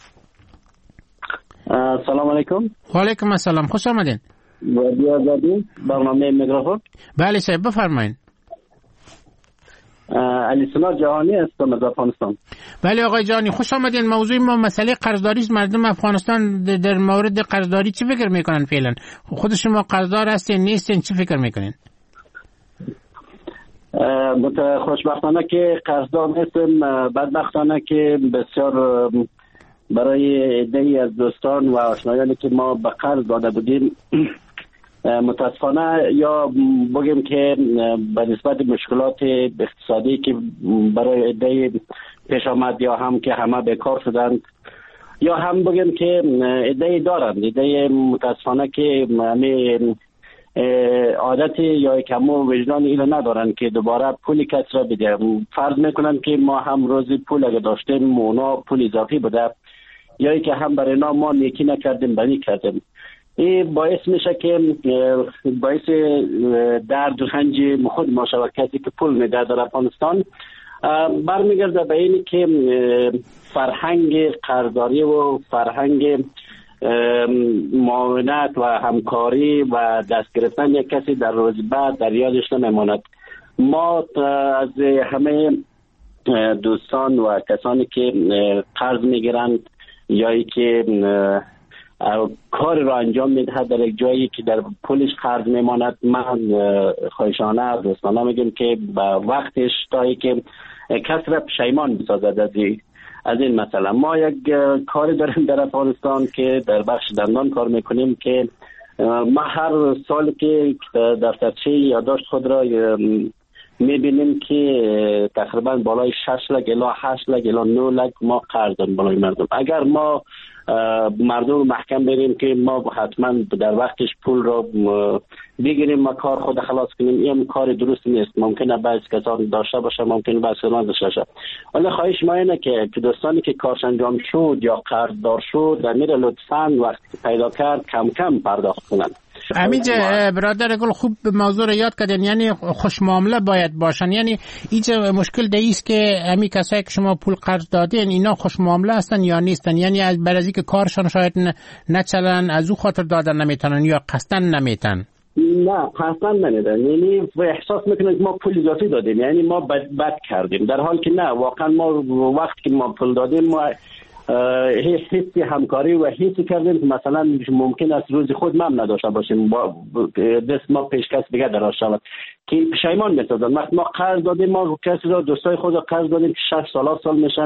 سلام علیکم. و علیکم السلام، خوش آمدین. وادی آزادی برنامه میکروفون. بله صاحب بفرمایید. علی سنا جهانی هستم از افغانستان. بله آقای جهانی خوش آمدین. موضوع ما مسئله قرضداری است. مردم افغانستان در مورد قرضداری چی فکر میکنن فعلا؟ خود شما قرضدار هستین نیستین، چی فکر میکنین؟ خوشبختانه که قرضدار نیستم، بدبختانه که بسیار برای عده‌ای از دوستان و آشنایانی که ما به قرض داده بودیم متاسفانه یا بگیم که به نسبت مشکلات اقتصادی که برای عده‌ای پیش آمد یا هم که همه بیکار شدند یا هم بگیم که عده‌ای دارند عده‌ای متاسفانه که همه عادت یا کمو وجدان اینو ندارن که دوباره پولی کس را بده. فرض میکنن که ما هم روزی پول اگه داشتیم اونا پول اضافی بده یا که هم برای ما نیکی نکردیم بنی کردیم. این باعث میشه که باعث درد و رنج خود ما شود. کسی که پول میده در افغانستان برمیگرده به اینی که فرهنگ قرضداری و فرهنگ معاونت و همکاری و دست گرفتن یک کسی در روز بعد در یادش نمیماند. ما از همه دوستان و کسانی که قرض میگیرند یا که کار را انجام میده در یک جایی که در پولش قرض میماند، من خواهشانه دوستانه میگم که با وقتش تا که کس را پشیمان بسازد از این مثلا. ما یک کاری داریم در افغانستان که در بخش دندان کار میکنیم که ما هر سال که دفترچه یادداشت خود را میبینیم که تقریبا بالای 6 لک الی 8 لک الی 9 لک ما قرض داریم بالای مردم. اگر ما مردم محکم بریم که ما حتما در وقتش پول رو بگیریم ما کار خود خلاص کنیم، این کار درست نیست. ممکنه بعضی کسان داشته باشه، ممکنه بعضی کسان داشته باشه. ولی خواهش ما اینه که دوستانی که کارش انجام شد یا قرضدار شد در میره لطفاً وقتی پیدا کرد کم کم پرداخت کنند. امید برادر گل خوب موضوع رو یاد کردین، یعنی خوش معامله باید باشن. یعنی اینجا مشکل دیست که همین کسایی که شما پول قرض دادین اینا خوش معامله هستن یا نیستن، یعنی از برای که کارشان شاید نچلن از او خاطر دادن نمیتونن یا قصدن نمیتن. نه قصدن نمیدن، یعنی احساس میکنن که ما پول اضافی دادیم، یعنی ما بد کردیم، در حالی که نه، واقعا ما وقتی که ما پول دادیم ما حسی همکاری و حسی کردیم که مثلا ممکن است روز خود ما هم نداشته باشیم با دست ما پیش کس دیگه دراز شود که پشیمان میسازن. وقتی ما قرض دادیم، ما کسی را دوستای خود را قرض دادیم که 6 سال میشن،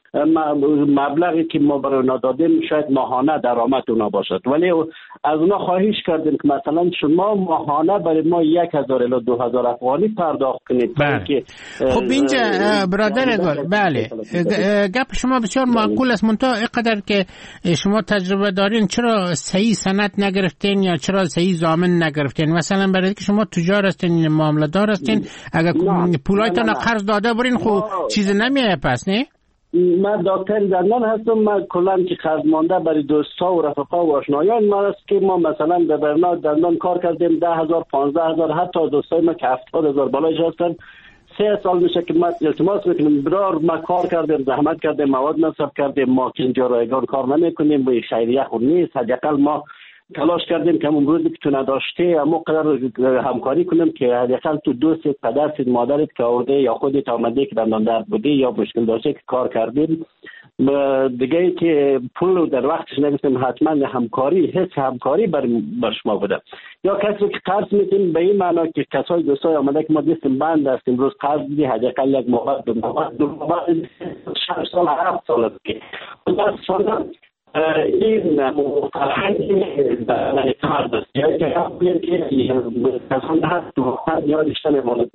مبلغی که ما برای اونا دادیم شاید ماهانه درآمد اونا باشد، ولی از اونا خواهش کردیم که مثلا شما ماهانه برای ما 1000 الی 2000 افغانی پرداخت کنید. خب اینجا برادر گل، بله گپ شما بسیار معقول است، منتها اینقدر که شما تجربه دارین چرا صحیح سند نگرفتین یا چرا صحیح ضامن نگرفتین؟ مثلا برای که شما تجار هستین، معامله دار هستین، اگر پولایتون قرض داده برین خب چیز نمیایه پس نه؟ من دکتر دندان هستم. من کلا که قرض مانده برای دوستا و رفقا و آشنایان ما است که ما مثلا در برنامه دندان کار کردیم 10,000 15,000 حتی دوستای ما که 70,000 بالایش هستن 3 سال میشه که ما التماس میکنیم برار ما کار کردیم، زحمت کردیم، مواد مصرف کردیم، ما که اینجا رایگان کار نمیکنیم، به خیریه خود نیست، حداقل ما تلاش کردیم که امروزی که تو نداشته اما قدر همکاری کنیم که حداقل تو دوست پدر مادرت که آورده یا خودت آمده که دندان درد بودی یا مشکل داشته که کار کردیم دیگه ای که پول در وقتش نگفتیم، حتما همکاری حس همکاری بر شما بوده. یا کسی که قرض میتیم به این معنا که کسای دوستای آمده که ما دستیم بند است امروز قرض بدی حداقل یک مواد 6 سال 7 سال است که این فرهنگی در کار دست یا که همین که کسان هست تو خواهد یادشتن ماندی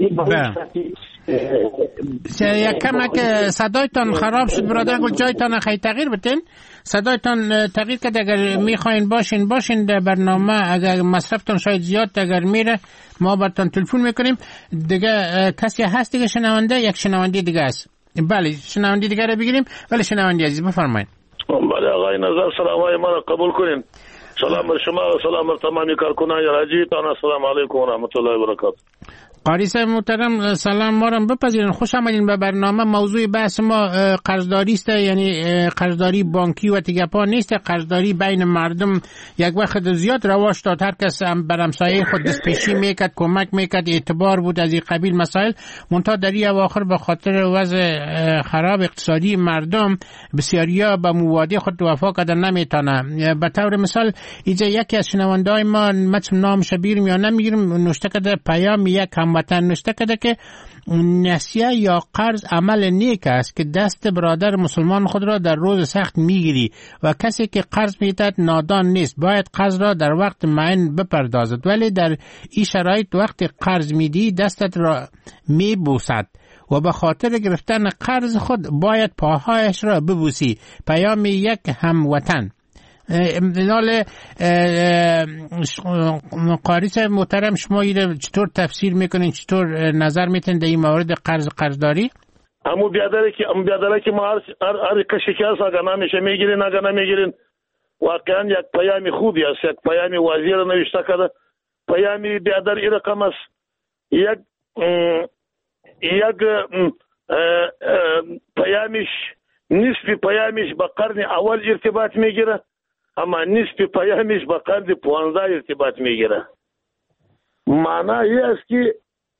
یک کمک صدایتان خراب شد برادر گل، جایتان خیلی تغییر بتین، صدایتان تغییر کرد. اگر میخواین باشین در برنامه، اگر مصرفتان شاید زیاد اگر میره ما براتون تلفن میکنیم. دیگه کسی هست دیگه شنونده؟ یک شنونده دیگه است. بله شنونده دیگه رو بگیریم. بله شنونده عزیز بفرمایید. بله آقای نظر سلامای من قبول کنین. سلام بر شما و سلام بر تمامی کارکنان رادیو تان. السلام علیکم و رحمت الله و برکاته. قاری صاحب محترم سلام ما رو بپذیرین، خوش آمدین به برنامه. موضوع بحث ما قرضداری است، یعنی قرضداری بانکی و تگپا نیست، قرضداری بین مردم یک وقت زیاد رواج داد، هر کس بر همسایه خود دستپیشی میکرد، کمک میکرد، اعتبار بود از این قبیل مسائل. منتها در این اواخر به خاطر وضع خراب اقتصادی مردم بسیاریا به مواده خود وفا کردن نمیتونه. به طور مثال اینجا یکی از شنونده‌های ما مثل نام شبیر یا نمیگیرم نوشته کرده پیام یک هم وطن نوشته کرده که نسیه یا قرض عمل نیک است که دست برادر مسلمان خود را در روز سخت میگیری و کسی که قرض میدهد نادان نیست، باید قرض را در وقت معین بپردازد، ولی در این شرایط وقتی قرض میدی دستت را میبوسد و به خاطر گرفتن قرض خود باید پاهایش را ببوسی. پیام یک هموطن. امتنال قاری صاحب محترم، شما این چطور تفسیر میکنین، چطور نظر میتین در این مورد قرضداری؟ امو بیادره که ما هر کشی که هست اگه نمیشه میگیرین اگه نمیگیرین واقعا یک پیامی خوبی است، یک پیامی وزیر نوشته کرده. پیامی بیادر این رقم است، یک پیامش نصف پیامش به قرن اول ارتباط میگیره، اما نصف پیامش به قرن 15 ارتباط میگیره. معنی این است که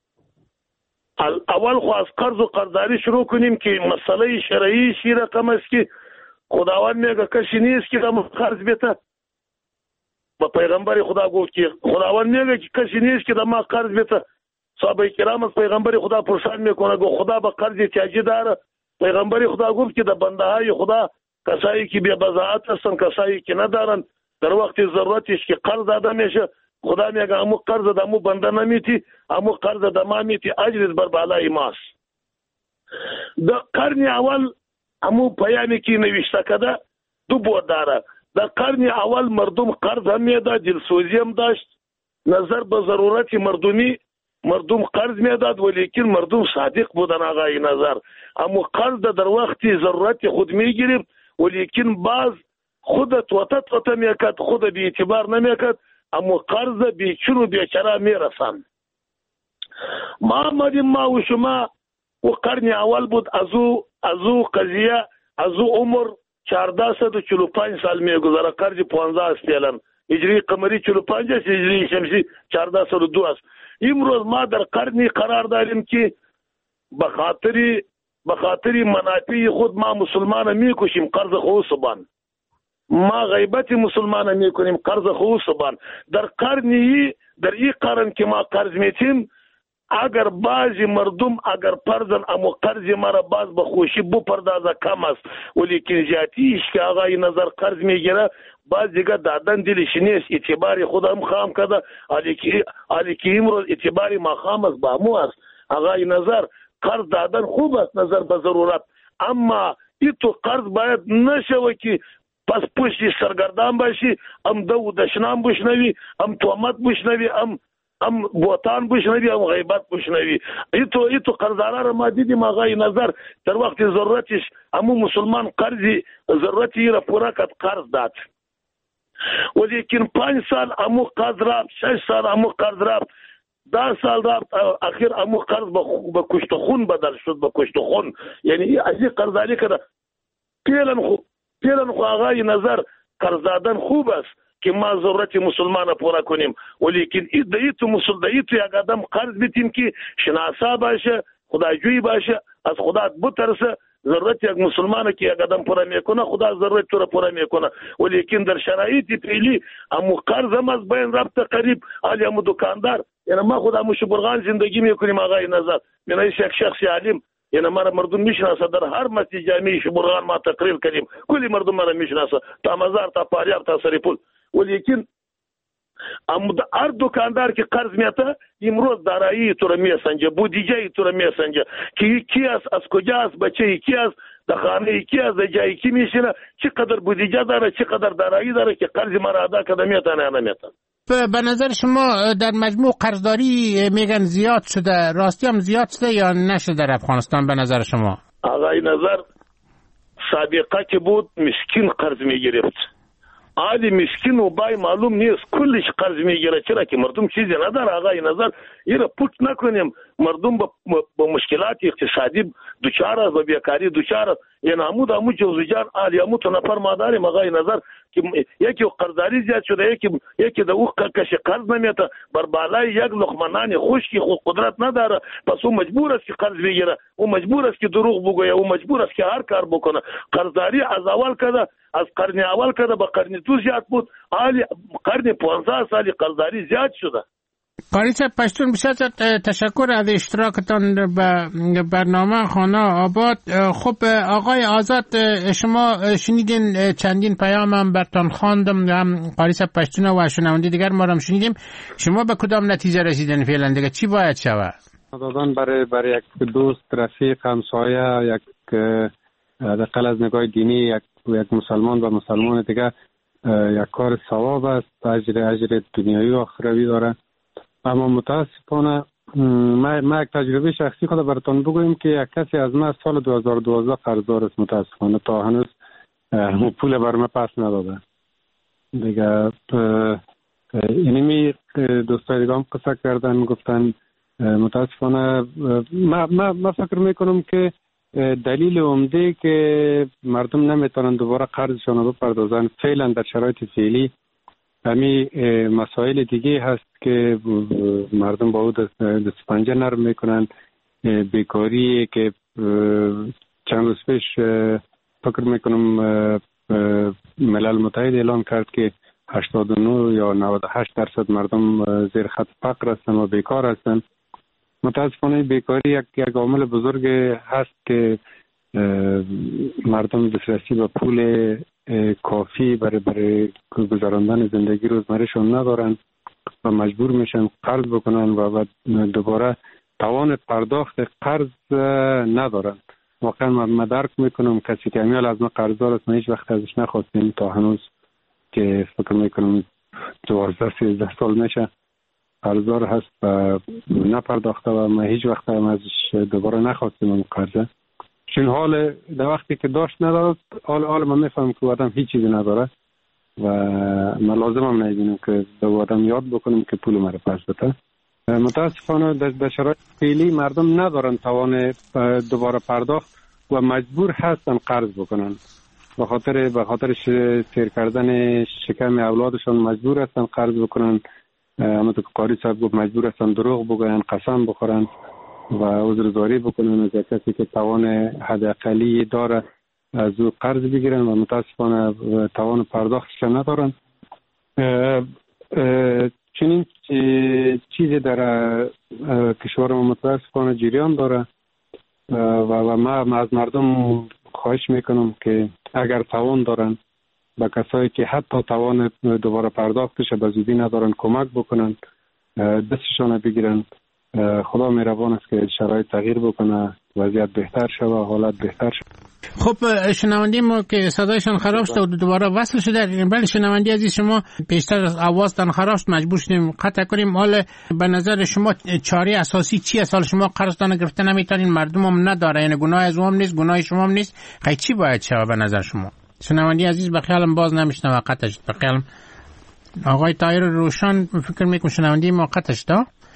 اول خو از قرض و قرضداری شروع کنیم که مسئله شرعی شی رقم است که خداوند میگه کسی نیست که دم قرض بده. با پیغمبر خدا گفت که خداوند میگه که کسی نیست که دم قرض بده. صحابه کرام از پیغمبر خدا پرسان میکنه گفت خدا به قرض احتیاجی داره؟ پیغمبر خدا گفت که در بنده های خدا کسایی که بی بضاعت هستن، کسایی که ندارن، در وقت ضرورتش که قرض داده میشه خدا میگه امو قرض دمو بنده نمیتی، امو قرض دما میتی، اجرت بر بالای ماست. در قرن اول امو پیامی که نوشته کده دو بود داره. در قرن اول مردم قرض هم میداد، دلسوزی هم داشت، نظر به ضرورت مردم قرض میداد، ولیکن مردم صادق بودن آقای نظر. اما قرض در وقت ضرورت خود میگیریم، ولیکن بعض خود توتا میکرد، خود بی اعتبار نمیکرد، اما قرض بیچون و بیچاره میرسن. ما آمدیم ما و شما و قرن اول بود، از او قضیه از او عمر 1445 سال میگذره. قرض 15 است فعلا، هجری قمری 45 است، هجری شمسی 1402 است. امروز ما در قرنی قرار داریم که به خاطر منافع خود ما مسلمان میکشیم قرض خوصبان، ما غیبت مسلمان میکنیم قرض خوصبان. در این قرن که ما قرض میتیم، اگر بعضی مردم اگر پردن اما قرض مرا باز به خوشی بپردازه کم است، ولیکن جاتیش که آقای نظر قرض میگیره باز دیگه دادن دلش نیست، اعتباری خودم خام کده، حالی که امروز اعتباری ما خام است با مو است. آقای نظر قرض دادن خوب است نظر به ضرورت، اما این تو قرض باید نشوه که پس پشتی سرگردان باشی، ام دو دشنام بشنوی، ام تومت بشنوی، ام بوتان بشنوی، ام غیبت بشنوی. ایتو قرضدارا را ما دیدیم آقای نظر در وقت ضرورتش امو مسلمان قرضی ضرورتی را پورا کد قرض داد، ولیکن 5 سال امو قرض رفت، 6 سال امو قرض رفت، 10 سال رفت، اخیر امو قرض به کشت خون بدل شد، به کشت خون. یعنی از این قرضداری کده پیلن خو آقای نظر قرض دادن خوب است که ما ضرورت مسلمان پورا کنیم، ولیکن ایتو یک آدم قرض بیتیم که شناسا باشه، خداجوی باشه، از خدا بترسه. ضرورت یک مسلمان که یک آدم پورا میکنه خدا ضرورت تو را پورا میکنه، ولیکن در شرایط پیلی امو قرض هم از بین رفته قریب. حالی امو دکاندار، یعنی ما خود امو شبرغان زندگی میکنیم آقای نظر، من یک شخص عالم، یعنی ما مردم میشناسه، در هر مسجد جامع شبرغان ما تقریر کردیم، کلی مردم ما میشناسه، تا مزار تا پاریاب تا سریپول. ولیکن هر دکاندار که قرض میته امروز دارایی تو را میسنجه، بودجه تو را میسنجه که کی است، از کجا است، بچه کی است، در خانه کی است، در جای کی میشینه، چقدر بودجه داره، چقدر دارایی داره که قرض مرا ادا کنه میتونه یا نمیتونه. به نظر شما در مجموع قرضداری میگن زیاد شده، راستی هم زیاد شده یا نشده در افغانستان به نظر شما؟ آقای نظر سابقه که بود مسکین قرض میگرفت، حالی مسکین و بای معلوم نیست، کلش قرض میگیره. چرا که مردم چیزی نداره آقای نظر. این را پوت نکنیم، مردم با مشکلات اقتصادی دوچار است، با بیکاری دوچار است. یعنی امو جوزجان حالی امو تو نفر ما داریم آقای نظر که یکی قرضداری زیاد شده، یکی د او کش قرض نمیته، بر بالای یک لقمه نان خشکی خود قدرت نداره، پس او مجبور است که قرض بگیره، او مجبور است که دروغ بگویه، او مجبور است که هر کار بکنه. قرضداری از اول کده، از قرن اول کده به قرن 2 زیاد بود، حالی قرن 15 سالی قرضداری زیاد شده. قاری صاحب پشتون بسیار تشکر از اشتراکتان به برنامه خانه آباد. خب آقای آزاد، شما شنیدین چندین پیام هم برتان خواندم، هم قاری صاحب پشتون و شنونده دیگر ما هم شنیدیم. شما به کدام نتیجه رسیدین فعلا دیگه؟ چی باید شود؟ دادن برای یک دوست، رفیق، همسایه، یک دقل از نگاه دینی یک مسلمان و مسلمان دیگه یک کار ثواب است، اجر دنیایی و آخروی داره. اما متاسفانه ما یک تجربه شخصی خود براتون بگویم که یک کسی از ما سال 2012 قرضدار است. متاسفانه تا هنوز پول بر ما پس نداده دیگه. اینمی دوستای دیگه هم قصه کردن، گفتن متاسفانه ما فکر میکنم که دلیل عمده که مردم نمیتونن دوباره قرضشان رو بپردازن فعلا در شرایط فعلی همین مسائل دیگه هست که مردم با او دست پنجه نرم میکنن. بیکاری که چند روز پیش فکر میکنم ملل متحد اعلان کرد که 89 یا 98% مردم زیر خط فقر هستن و بیکار هستن. متاسفانه بیکاری یک عامل بزرگ هست که مردم دسترسی به پول کافی برای گذراندن زندگی روزمرهشون ندارن و مجبور میشن قرض بکنن و دوباره توان پرداخت قرض ندارن. واقعا من درک میکنم کسی که امیال از ما قرضدار است، من هیچ وقت ازش نخواستیم تا هنوز که فکر میکنم 12-13 سال میشه قرضدار هست و نپرداخته و من هیچ وقت هم ازش دوباره نخواستیم اون قرضه. چون حال در وقتی که داشت ندارد، حال من میفهم که آدم هیچ چیزی نداره و من لازم هم نمیدونم که به آدم یاد بکنم که پول مرا پس بده. متاسفانه در شرایط فعلی مردم ندارن توان دوباره پرداخت و مجبور هستن قرض بکنن. به خاطر سیر کردن شکم اولادشان مجبور هستن قرض بکنن. همونطور که قاری صاحب گفت مجبور هستن دروغ بگوین، قسم بخورن و عذرزاری بکنن از کسی که توان حداقلی داره از او قرض بگیرن و متاسفانه توان پرداختش ندارن. چنین چیزی در کشور ما متاسفانه جریان داره و ما از مردم خواهش میکنم که اگر توان دارن به کسایی که حتی توان دوباره پرداختش به زودی ندارن کمک بکنن، دستشان بگیرن. خدا مهربان است که شرایط تغییر بکنه، وضعیت بهتر شود، حالت بهتر شود. خب شنوندی ما که صدایشان خراب شد و دوباره وصل شده. بله شنوندی عزیز، شما پیشتر از آوازتان خراب شد مجبور شدیم قطع کنیم. حالا به نظر شما چاره اساسی چی است؟ شما قرضتان گرفته نمیتونین، مردم هم نداره، یعنی گناه از هم نیست، گناه شما هم نیست. خیلی چی باید شود به نظر شما؟ شنوندی عزیز به خیالم باز نمیشنوه، قطع شد. به خیالم آقای طاهر روشن فکر میکنم شنوندی ما قطع شد.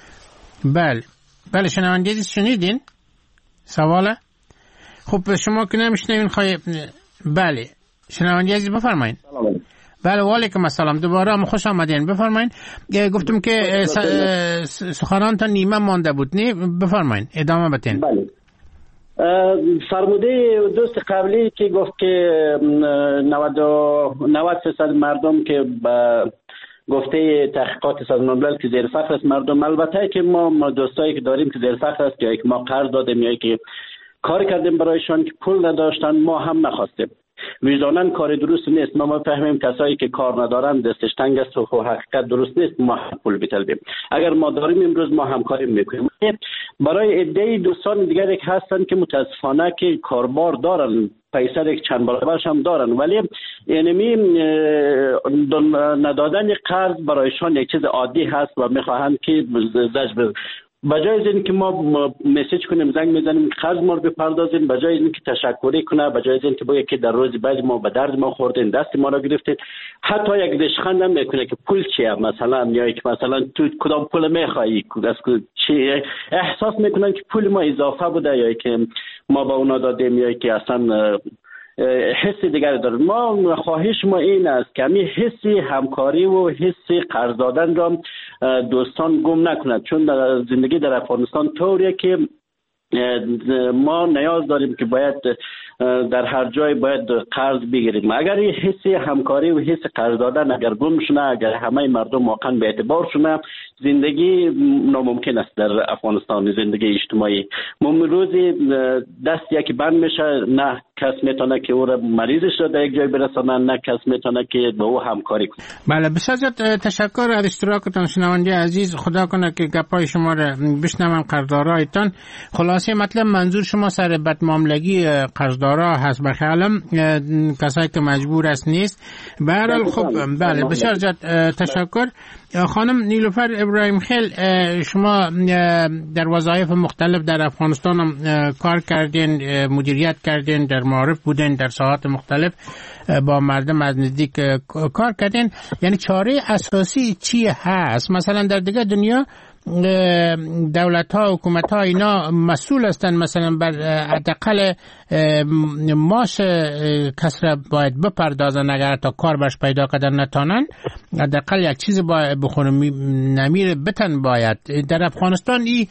بله شنوندی عزیز شنیدین سواله؟ خب شما که نمیشنوین بله شنوندی عزیز بفرمایید. بله و علیکم السلام، دوباره هم خوش آمدین. بفرمایید. گفتم که سخنانتان نیمه مانده بود، نه بفرمایید ادامه بدین. بله فرموده دوست قبلی که گفت که 90% مردم که با گفته تحقیقات سازمان ملل که زیر فقر است مردم. البته که ما دوستایی که داریم که زیر فقر است یا که ما قرض دادیم یا که کار کردیم برایشان که پول نداشتن، ما هم نخواستیم. وجداناً کار درست نیست. ما فهمیم کسایی که کار ندارن دستش تنگ است و حقیقت درست نیست ما هم پول بطلبیم. اگر ما داریم امروز ما همکاری میکنیم. برای عده دوستان دیگر یک هستن که متاسفانه که کاربار دارن، پیسر یک چند برابرش هم دارن، ولی اینمی ندادن قرض برایشان یک چیز عادی هست و میخواهند که زجر بجای از این که ما مسیج کنیم زنگ میزنیم قرض ما رو بپردازیم، بجای از این که تشکری کنه، بجای از این که بگه که در روز بعد ما به درد ما خوردین، دست ما رو گرفتید، حتی یک دشخند هم میکنه که پول چیه مثلا، یا که مثلا تو کدام پول میخوایی، از چی احساس میکنن که پول ما اضافه بوده یا که ما با اونا دادیم یا که اصلا حس دیگری دارد. ما خواهش ما این است که همین حس همکاری و حس قرض دادن را دوستان گم نکنند، چون در زندگی در افغانستان طوریه که ما نیاز داریم که باید در هر جای باید قرض بگیریم. اگر این حس همکاری و حس قرض دادن اگر گم شونه، اگر همه مردم واقعا به اعتبار شونه، زندگی ناممکن است در افغانستان، زندگی اجتماعی. روزی دست یکی بند میشه، نه کس میتونه که او را مریضش را در یک جای برسانه، نه کس میتونه که با او همکاری کنه. بله، بسیار زیاد تشکر از اشتراکتان شنونده عزیز. خدا کنه که گپای شما را بشنوم، قرضدارایتان. خلاصه مطلب منظور شما سر بدمعاملگی قرضدارا هست، به خیالم کسایی که مجبور است نیست. به هر حال خب بله، بسیار زیاد تشکر. خانم نیلوفر ابراهیم خیل، شما در وظایف مختلف در افغانستان هم کار کردین، مدیریت کردین، در معارف بودین، در ساحات مختلف با مردم از نزدیک کار کردین. یعنی چاره اساسی چی هست؟ مثلا در دیگه دنیا دولت ها، حکومت ها اینا مسئول هستند، مثلا بر حداقل معاش کس را باید بپردازن، اگر تا کار برش پیدا کردن نتانن حداقل یک چیز باید بخورن، نمیر بتن باید. در افغانستان این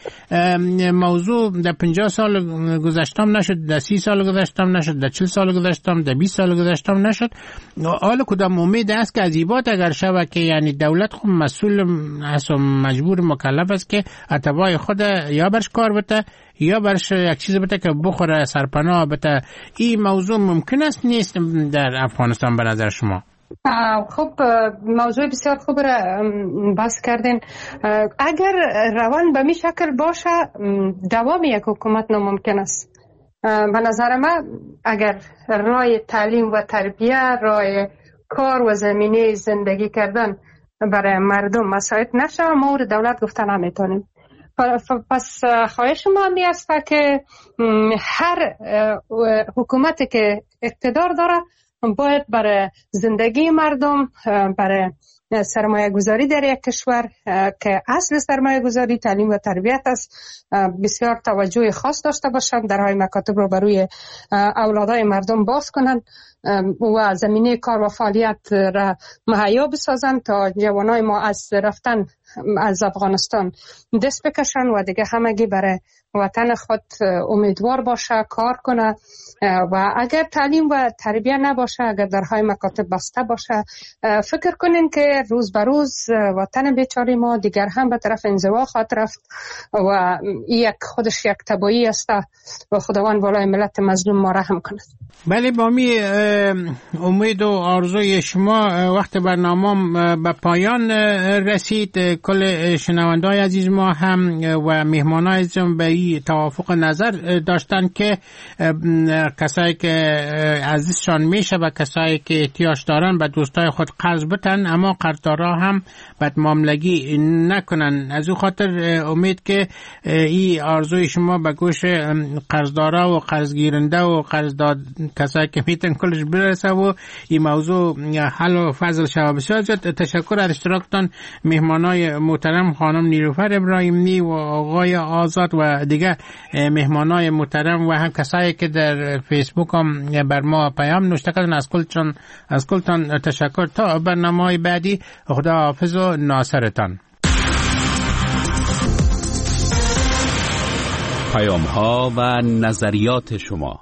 موضوع در 50 سال گذشتم نشد، در 30 سال گذشتم نشد، در 40 سال گذشتم، در 20 سال گذشتم نشد. حالا کدام امید است که از ایبات اگر شود که یعنی دولت خود مسئول است و مجبور مکلف است که اتباع خود یا برش کار بده یا برش یک چیز بده که بخوره، سرپناه بده. این موضوع ممکن است نیست در افغانستان به نظر شما؟ خب موضوع بسیار خوب را بحث کردین. اگر روان به می شکل باشه دوام یک حکومت ناممکن است. به نظر من اگر راه تعلیم و تربیه، راه کار و زمینه زندگی کردن برای مردم مساعد نشه، ما رو دولت گفته نمیتونیم. پس خواهش ما می است که هر حکومتی که اقتدار داره باید برای زندگی مردم، برای سرمایه گذاری در یک کشور که اصل سرمایه گذاری تعلیم و تربیت است بسیار توجه خاص داشته باشند، درهای مکاتب رو بروی اولادای مردم باز کنند و زمینه کار و فعالیت را مهیا بسازند تا جوانای ما از رفتن از افغانستان دست بکشن و دیگه همگی برای وطن خود امیدوار باشه، کار کنه. و اگر تعلیم و تربیت نباشه، اگر درهای مکاتب بسته باشه، فکر کنین که روز به روز وطن بیچاره ما دیگر هم به طرف انزوا خواهد رفت و یک خودش یک تباهی است و خداوند بالای ملت مظلوم ما رحم کند. بله، با می امید و آرزوی شما وقت برنامه به پایان رسید. کل شنوندای عزیز ما هم و مهمانای عزیزم به این توافق نظر داشتن که کسایی که عزیزشان میشه و کسایی که احتیاج دارن به دوستای خود قرض بتن، اما قرضدارا هم بدمعاملگی نکنن. از او خاطر امید که این آرزوی شما به گوش قرضدارا و قرضگیرنده و قرضداد کسایی که میتن کلش برسه و این موضوع حل و فضل شود. بسیار تشکر از اشتراکتان مهمانای محترم خانم نیلوفر ابراهیمی و آقای آزاد و دیگه مهمانای محترم و هم کسایی که در فیسبوک هم بر ما پیام نوشته کردن. از کلتان تشکر. تا برنامه‌های بعدی خدا حافظ و ناصرتان. پیام‌ها و نظریات شما.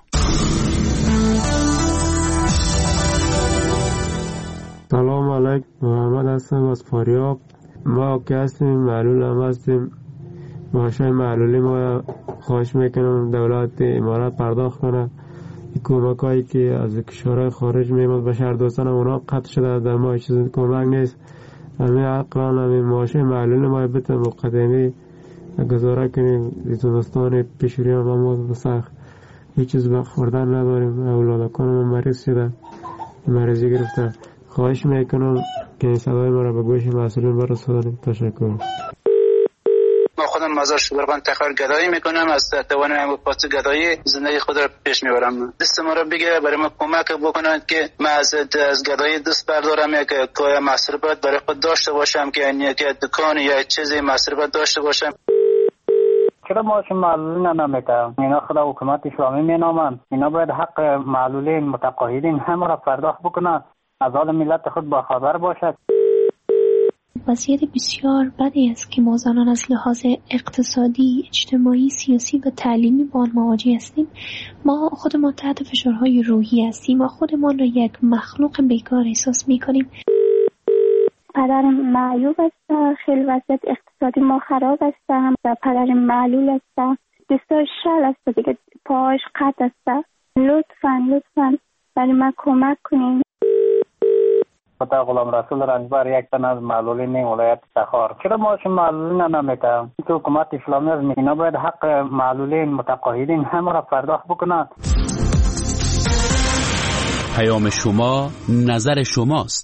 سلام علیکم، محمد هستم از فاریاب. ما که هستیم معلول هم هستیم، معاشای معلولی ما خواهش میکنم دولت امارات پرداخت کنه. کمک هایی که از کشورهای خارج میمد به شهر دوستان اونا قطع شده، در ما چیز کمک نیست. همین اقران همین معاشای معلولی ما بته مقدمی گزاره کنیم. زمستان پیشوری هم ما سخت هیچ چیز خوردن نداریم، اولادکان ما مریض شدن، مریضی گرفتن. خواهش میکنم که این صدای ما را به گوش مسئولین برسانید. تشکر. ما خودم مزار شبرغان تخار گدایی میکنم، از توانم پاس گدایی زندگی خود را پیش میبرم. دست ما را بگیره برای ما کمک بکنند که ما از گدایی دست بردارم، یک مصرفات برای خود داشته باشم، که یعنی یک دکان یا چیزی مصرفات داشته باشم. چرا معاش معلولین نمیکنم؟ اینا خدا حکومت اسلامی مینامند. اینا باید حق معلولین متقاعدین همه را پرداخت بکنند، از حال ملت خود با خبر باشد. وضعیت بسیار بدی است که ما زنان از لحاظ اقتصادی، اجتماعی، سیاسی و تعلیمی با آن مواجه هستیم. ما خودمان تحت فشارهای روحی هستیم. ما خودمان را یک مخلوق بیکار احساس می‌کنیم. پدرم معیوب است، خیلی وضعیت اقتصادی ما خراب است و پدرم معلول است، دستاش شل است دیگه، پاش قطع است. لطفاً برای من کمک کنین. خدا غلام رسول رنجبر یک تن از معلولین ولایت تخار. چرا ما معلولین نمیکنیم؟ تو حکومت اسلامی از اینا باید حق معلولین متقاعدین همه را پرداخت بکنند. پیام شما نظر شماست.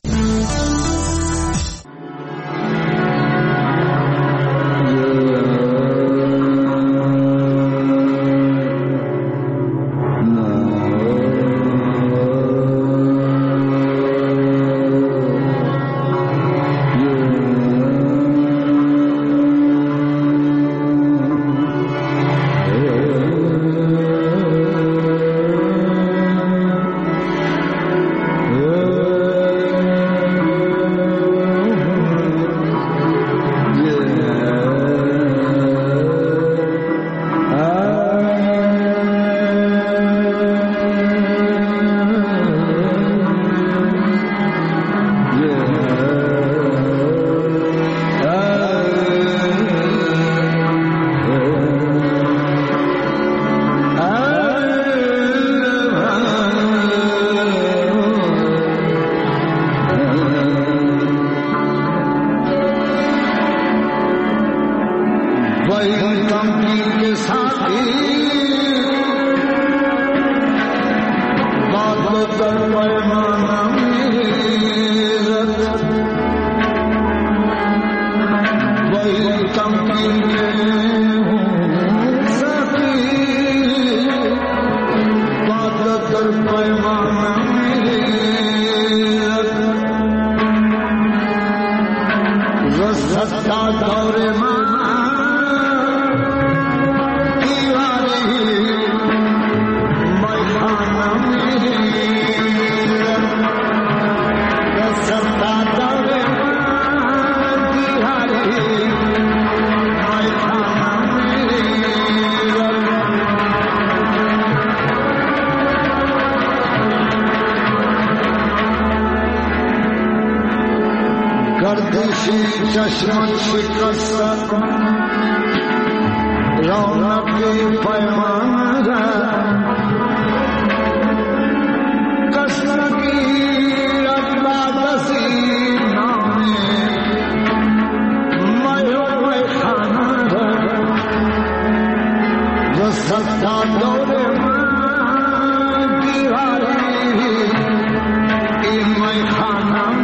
چشمت شکست رونقی پیمان کس نگیرد بعد از این نامه میوه خانه رسد تا دور من دیواری این می خانه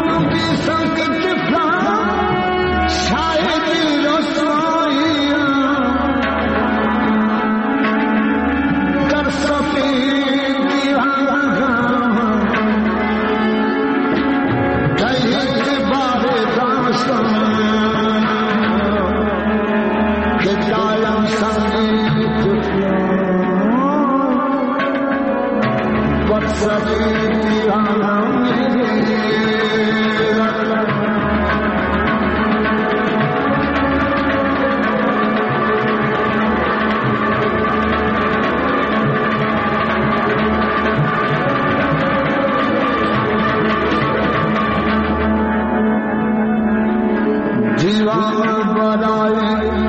Shahid Rasmaiya برای